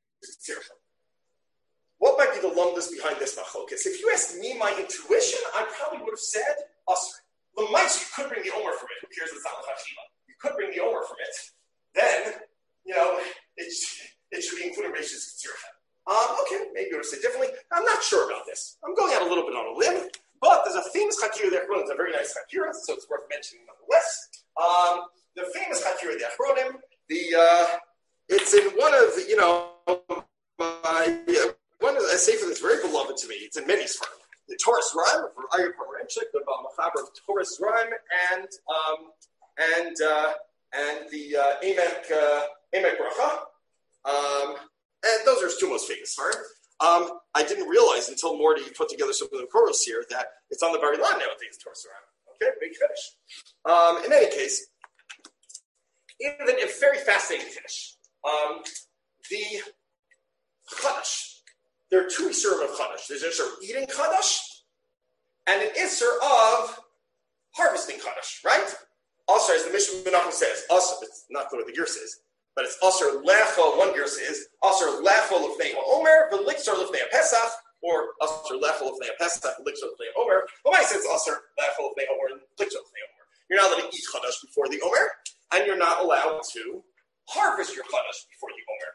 What might be the lumdus behind this machlokas? If you asked me my intuition, I probably would have said Asr. The mice, you could bring the Omer from it. Who cares if it's not L'chachila? You could bring the Omer from it. Then, you know, it, it should be included in Rishis Ktsirah. Um, okay, maybe you would have said differently. I'm not sure about this. I'm going out a little bit on a limb, but there's a famous Chakira the Achronim. It's a very nice Chakira, so it's worth mentioning nonetheless. Um, the famous Chakira the Achronim, the, uh, it's in one of the, you know, my, uh, one of the, a sefer that's very beloved to me. It's in many Sfarim. The Toras Rhyme, for Ayur Parmarenchik, the Machaber of Toras Rhyme, and um, and uh, and the uh, Emek uh, Emek Bracha, um, and those are his two most famous. Right? Um, I didn't realize until Morty put together some of the chorus here that it's on the very line nowadays. Toras Rhyme, okay, big finish. Um, in any case, even a very fascinating finish. Um, the Chadash. There are two Isurim of Chadash. There's an Isur of eating Chadash and an Isur of harvesting Chadash, right? Also, as the Mishnah Menachem says, also, it's not what the Gersa is, but it's Asr Lecho, one Gersa is, Asr Lecho Lefnei Omer, V'Likzar Lefnei Pesach, or Asr Lechel Lefnei Pesach, Likshel Lefnei Omer. Well, I says Asr Lechel Lefnei Omer and Likshel Lefnei Omer. You're not allowed to eat Chadash before the Omer, and you're not allowed to harvest your Chadash before the Omer.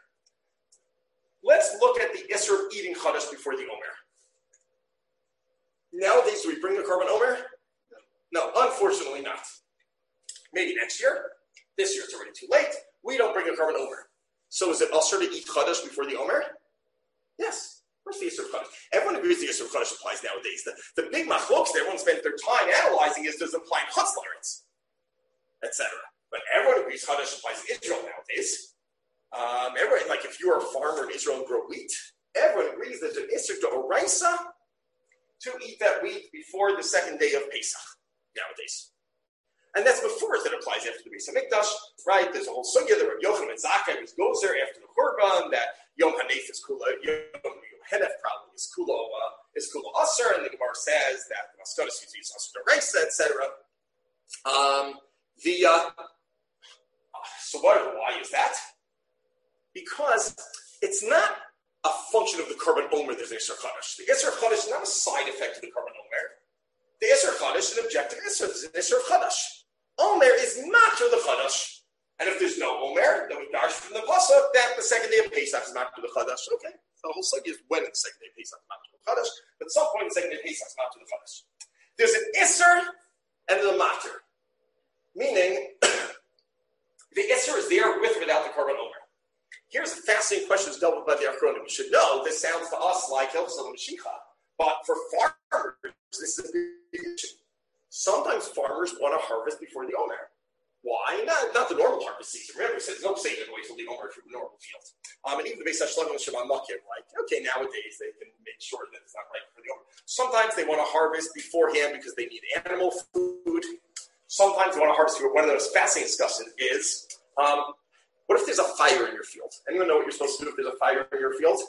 Let's look at the Isser of eating Chadash before the Omer. Nowadays, do we bring the Korban Omer? No, unfortunately not. Maybe next year. This year it's already too late. We don't bring a Korban Omer. So is it Asr to eat Chadash before the Omer? Yes. Where's the Isser of Chadash? Everyone agrees the Isser of Chadash applies nowadays. The, the big machlokes that everyone spends their time analyzing is does it apply in Chutz La'aretz, et cetera. But everyone agrees Chadash applies in Israel nowadays. Um, everyone, like if you are a farmer in Israel and grow wheat, everyone agrees there's an Isser to Oraisa to eat that wheat before the second day of Pesach nowadays. And that's before it applies after the Beis Hamikdash, right? There's a whole sugya that Rabbi Yochanan ben Zakkai goes there after the Korban, that Yom Hanef is Kula, Yom Henef probably is Kula, uh, is Kula Asr, and the Gemara says that the Maskodas is Asr D'Oraisa, et cetera. Um, the, uh, so what, why is that? Because it's not a function of the Korban Omer, there's Isser Chadash. The Isser Chadash is not a side effect of the Korban Omer. The Isser Chadash is an objective Isser, it's an Isser Chadash. Omer is not to the Chadash. And if there's no Omer, then we dash from the Pasuk that the second day of Pesach is not to the Chadash. Okay. So the whole sugya is when the second day of Pesach is not to the Chadash, but at some point the second day of Pesach is not to the Chadash. There's an Isser and an Mater. Meaning, the Isser is there with or without the Korban Omer. Here's a fascinating question that's dealt with by the Achronim. You should know, this sounds to us like Hilchos Mashiach, but for farmers, this is a big issue. Sometimes farmers want to harvest before the Omer. Why? Not, not the normal harvest season. Remember, we said there's no saving away till the Omer from the normal field. Um, and even the Beis HaShlagim and Shema Makim, like, okay, nowadays they can make sure that it's not right for the Omer. Sometimes they want to harvest beforehand because they need animal food. Sometimes they want to harvest before. One of those fascinating discussions is, um, what if there's a fire in your field? Anyone know what you're supposed to do if there's a fire in your field?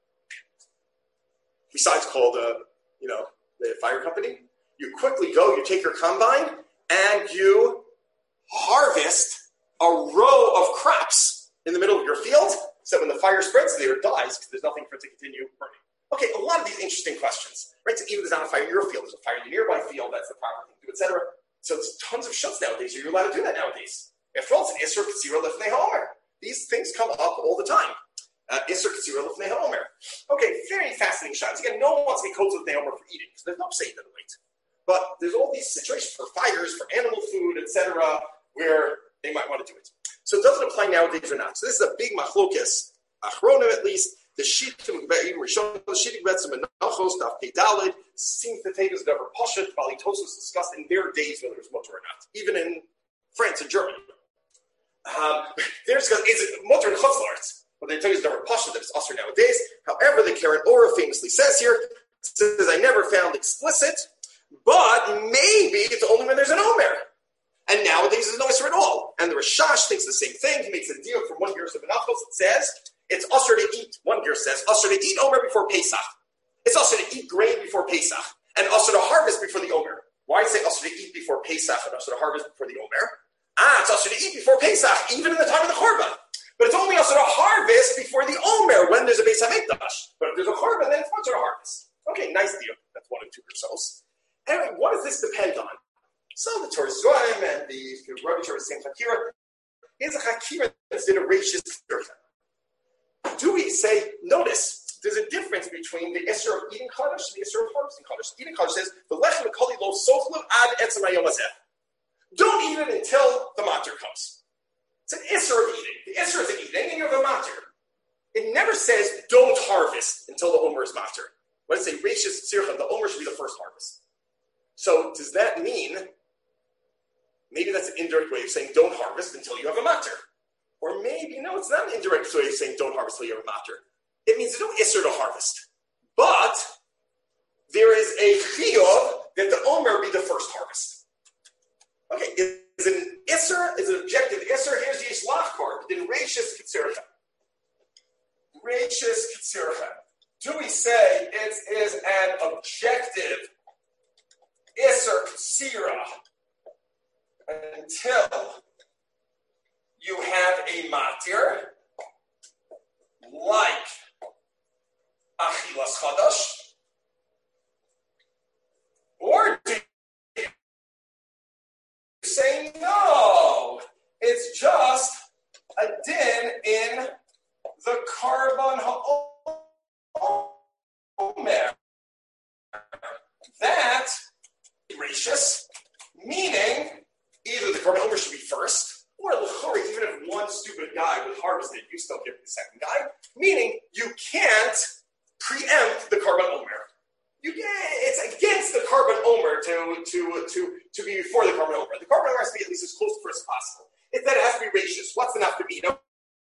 Besides call the, you know, the fire company? You quickly go, you take your combine, and you harvest a row of crops in the middle of your field, so when the fire spreads there, it dies because there's nothing for it to continue burning. Okay, a lot of these interesting questions, right? So even if there's not a fire in your field, there's a fire in the nearby field, that's the proper thing to do, et cetera. So there's tons of shuts nowadays. You're allowed to do that nowadays. After all, it's an Isser Katsira Lifnei HaOmer. These things come up all the time. Uh, Isser Katsira Lifnei HaOmer. Okay, very fascinating shots. Again, no one wants to be coats with Naomer for eating, because there's no say in the weight. But there's all these situations for fires, for animal food, et cetera, where they might want to do it. So does it apply nowadays or not? So this is a big machlokes, Achronim at least. The Shittim Rishon, the Shittim Betzim and Nachos, Daf Pei Daled, seems to take as never Pashat. Bali Tosos discussed in their days whether it's mutter or not, even in France and Germany. Um, there's is it mutter and Chutz La'aretz, but they tell you it's never Pashat that it's Asr nowadays. However, the Karen Ora famously says here, says I never found explicit. But maybe it's only when there's an Omer. And nowadays there's no Isser at all. And the Rashash thinks the same thing. He makes a deal from one year of Menachos. It says it's Asr to eat. One year says Asr to eat Omer before Pesach. It's Asr to eat grain before Pesach. And Asr to harvest before the Omer. Why say Asr to eat before Pesach and Asr to harvest before the Omer? Ah, it's Asr to eat before Pesach, even in the time of the Korban. But it's only Asr to harvest before the Omer when there's a Beis Hamikdash. But if there's a Korban, then it's Asr to harvest. Okay, nice deal. That's one and two yourselves. Anyway, what does this depend on? So the Torah Zohim and the Rabbi Torah is saying Hakira is a Hakira that's in a rachis. Do we say, notice, there's a difference between the Isser of eating Kaddish and the Isser of harvesting Kaddish. Eating Kaddish says, the Lechem Kali Lo Sochlu Ad Etzem Hayom Hazeh. Don't eat it until the Matir comes. It's an Isser of eating. The Isser is an eating and you have a Matir. It never says, don't harvest until the Omer is Matir. When it says rachis Tzircha, the Omer should be the first harvest. So does that mean, maybe that's an indirect way of saying don't harvest until you have a matter? Or maybe, no, it's not an indirect way of saying don't harvest until you have a matter. It means there's no isser to harvest. But there is a chiyuv that the Omer be the first harvest. Okay, is an isser, is an objective isser, here's the Yishlach card, then rachis kitzircha. Rachis kitzircha. Do we say it is an objective Isser Katsira until you have a matir like Achilas Chadash, saying, no, it's just a din in the Karban HaOmer. That gracious, meaning either the Karban Omer should be first, or l'chora, even if one stupid guy would harvest it, you still give it the second guy. Meaning you can't preempt the Karban Omer. You get, it's against the Karban Omer to to to to be before the Karban Omer. The Karban Omer has to be at least as close to first as possible. It's that it has to be gracious. What's the nafkamina?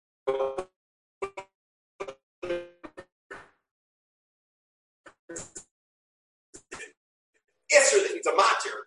Isser that needs a matir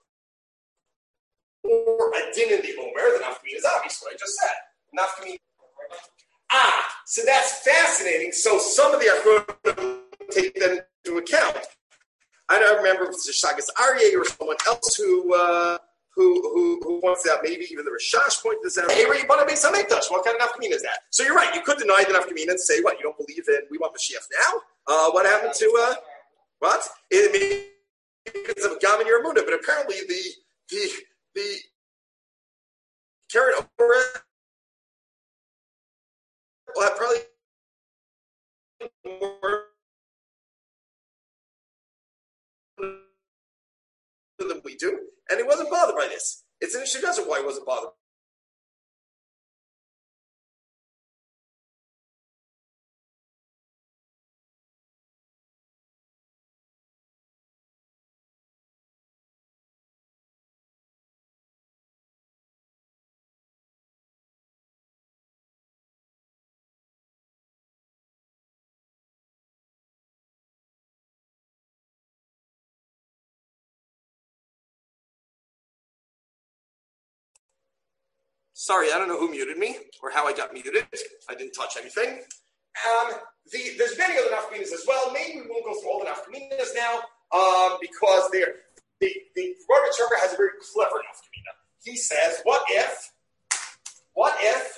or a din in the Omer, the nafkamina is obvious what I just said. Nafkamina. Ah, so that's fascinating. So some of the Achronim take them into account. I don't remember if it's Shagas Aryeh or someone else who uh, who, who who points out. Maybe even the Rashash pointed this out. Hey, you want to make some Mikdash? What kind of nafkamina is that? So you're right. You could deny the nafkamina and say, "What? You don't believe in? We want Mashiach now? Uh, what happened to uh, what? It means because of Gam and Yermuna, but apparently the the the Karen over will have probably more than we do, and he wasn't bothered by this. It's an interesting answer why he wasn't bothered. Sorry, I don't know who muted me or how I got muted. I didn't touch anything. Um, the, there's many other nafkaminas as well. Maybe we won't go through all the nafkaminas now um, because they're, the the Rosh Hashanah has a very clever nafkamina. He says, "What if? What if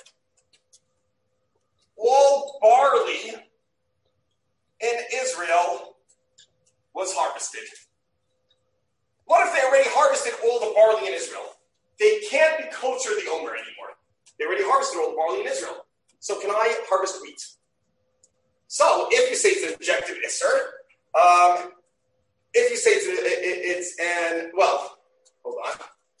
all barley in Israel was harvested? What if they already harvested all the barley in Israel? They can't be kosher the Omer anymore. They already harvested all the barley in Israel. So can I harvest wheat?" So if you say it's an objective isser, um, if you say it's, it, it, it's an, well, hold on.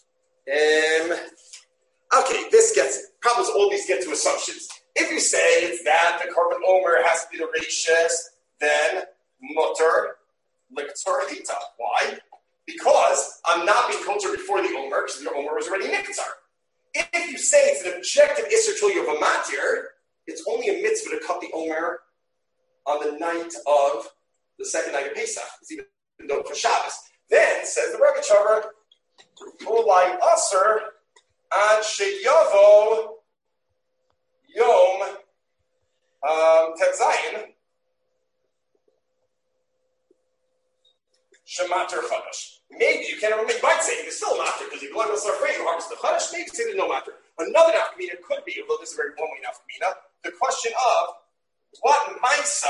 Um, okay, this gets, problems, all these get to assumptions. If you say it's that the Karban Omer has to be the rachis, then mutter liktzor hita. Why? Because I'm not being kosher before the Omer, because the Omer was already niktzar. If you say it's an objective isser till you have a matir, it's only a mitzvah to cut the Omer on the night of the second night of Pesach. It's even though for Shabbos. Then, says the Rebbe Chaver, Ulai Aser Ad Sheyavo Yom um, Tetzayin Shemater Chadash. Maybe you can't remember. You might say it's still a matter because you go on to start you harvest the Chadash. Maybe say there's no matter. Another nafkamina could be, although this is a very one-way nafkamina, the question of what Maisa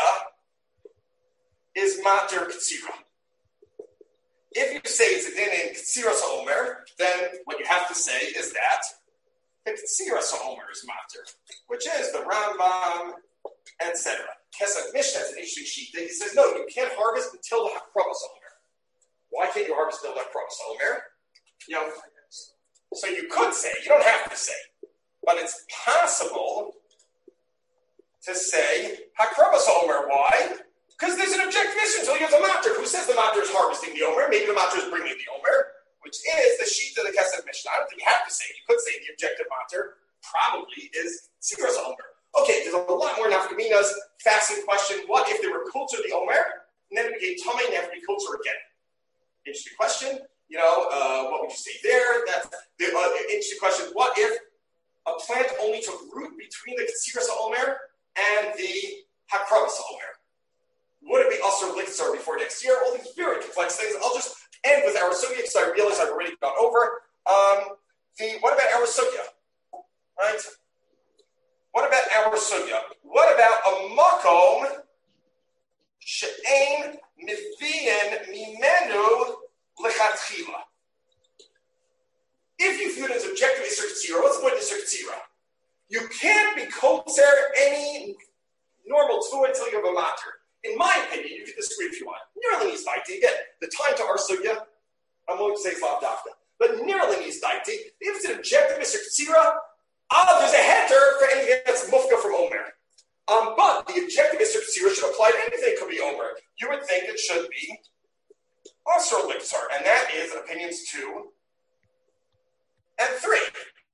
is mater Ktsira. If you say it's a din in Ktsira Omer, then what you have to say is that the Ktsira Omer is mater, which is the Rambam, et cetera. Kesef Mishnah has an interesting sheet that he says, no, you can't harvest until the Hakrabas Omer. Why can't you harvest until the Hakrabas Omer? You know, so you could say, you don't have to say, but it's possible to say Hakrabas Omer. Why? Because there's an objective issue until you have the matter. Who says the matter is harvesting the Omer? Maybe the matter is bringing the Omer, which is the sheet of the Kesef Mishnah. I don't think you have to say it. You could say the objective matter probably is Tzivras Omer. Okay, there's a lot more nafkaminas. Fascinating question. What if they were kultur the Omer, and then it became Tamei and they have to be kultur again? Interesting question. You know, uh, what would you say there? That's the uh, interesting question. What if a plant only took root between the Tzivras Omer and the Hakrabas Omer? Would it be Asr Lichtzar before next year? All these very complex things. I'll just end with our sugya because I realize I've already gone over. Um, the what about our sugya? Right? What about our sugya? What about a makom she'ein miviyin mimenu lechatchila? If you view it as objective Isser Ktsira, what's the point of Isser Ktsira? You can't be kotzer any normal tvua until you have a matter. In my opinion, you can disagree if you want. Nearly is daiti. Again, the time to our sugya, I'm going to say slav dafka. But nearly is daiti. If it's an objective Isser Ktsira, ah, there's a heter for anything that's mufka from Omer. Um, but the objective Isser Ktsira should apply to anything that could be Omer. You would think it should be Asr Liksar, and that is opinions two and three.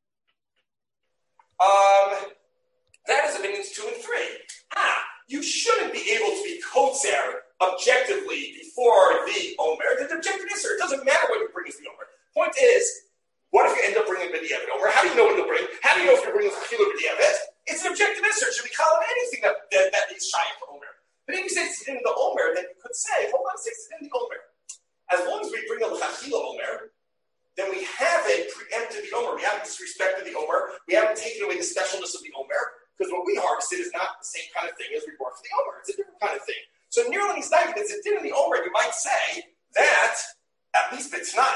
Um, that is opinions two and three. Ah, you shouldn't be able to be kotzer objectively before the Omer. The objective Isser, it doesn't matter what you bring as the Omer. Point is, what if you end up bringing B'diavad Omer? How do you know what you'll bring? How do you know if you're bringing Chachila B'diavad? It's an objective Isser. It should be called anything that, that, that is shy for Omer. But if you say it's in the Omer, then you could say, hold on a second, it's in the Omer. As long as we bring a Chachila Omer, then we haven't preempted the Omer. We haven't disrespected the Omer. We haven't taken away the specialness of the Omer, because what we harvested is not the same kind of thing as we brought for the Omer. It's a different kind of thing. So nearly it's not, it's a din in the Omer. You might say that, at least it's not,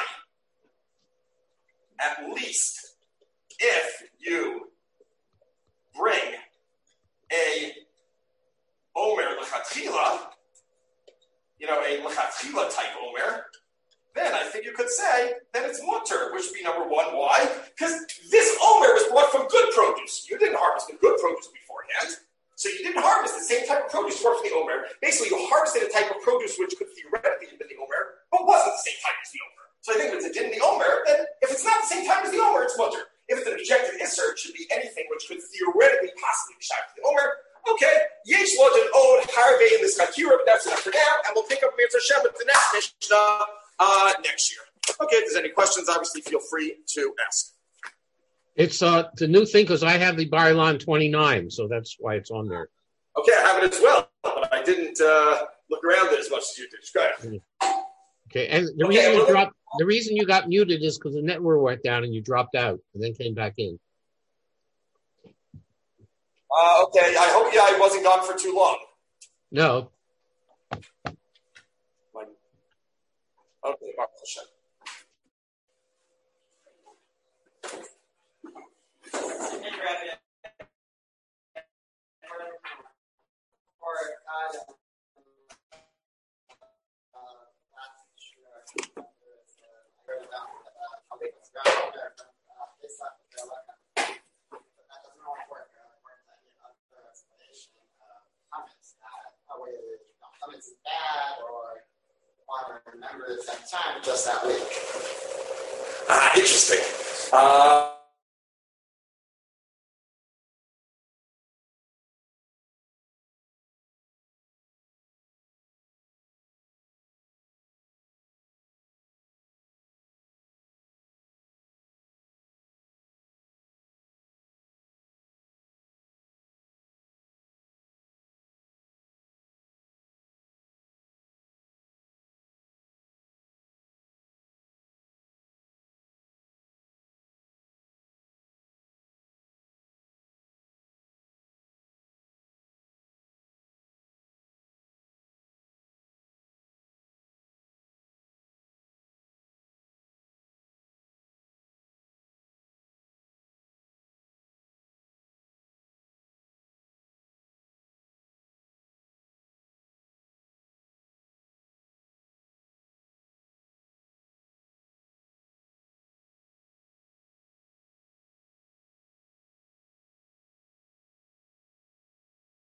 at least if you bring a Omer L'chatchila, you know, a L'chatchila type Omer, then I think you could say that it's mutter, which would be number one. Why? Because this Omer was brought from good produce. You didn't harvest the good produce beforehand. So you didn't harvest the same type of produce brought from the Omer. Basically, you harvested a type of produce which could theoretically have been the Omer, but wasn't the same type as the Omer. So I think if it's a din in the Omer, then if it's not the same type as the Omer, it's mutter. If it's an objective Isser, it should be anything which could theoretically possibly be shy to the Omer. Okay, Yesh Lodin Od Harvey in this Chakira, but that's enough for now, and we'll pick up Mirza Shem with the next Mishnah uh, next year. Okay, if there's any questions, obviously feel free to ask. It's uh, the new thing because I have the Bar-Ilan twenty-nine, so that's why it's on there. Okay, I have it as well, but I didn't uh, look around it as much as you did. Go ahead. Okay, and the Okay, reason you well, dropped, the reason you got muted is because the network went down and you dropped out and then came back in. Uh, okay, I hope yeah, I wasn't gone for too long. No. Okay, Baruch Hashem. Comments is bad or want to remember it at that time, just that week. Ah, interesting. Uh,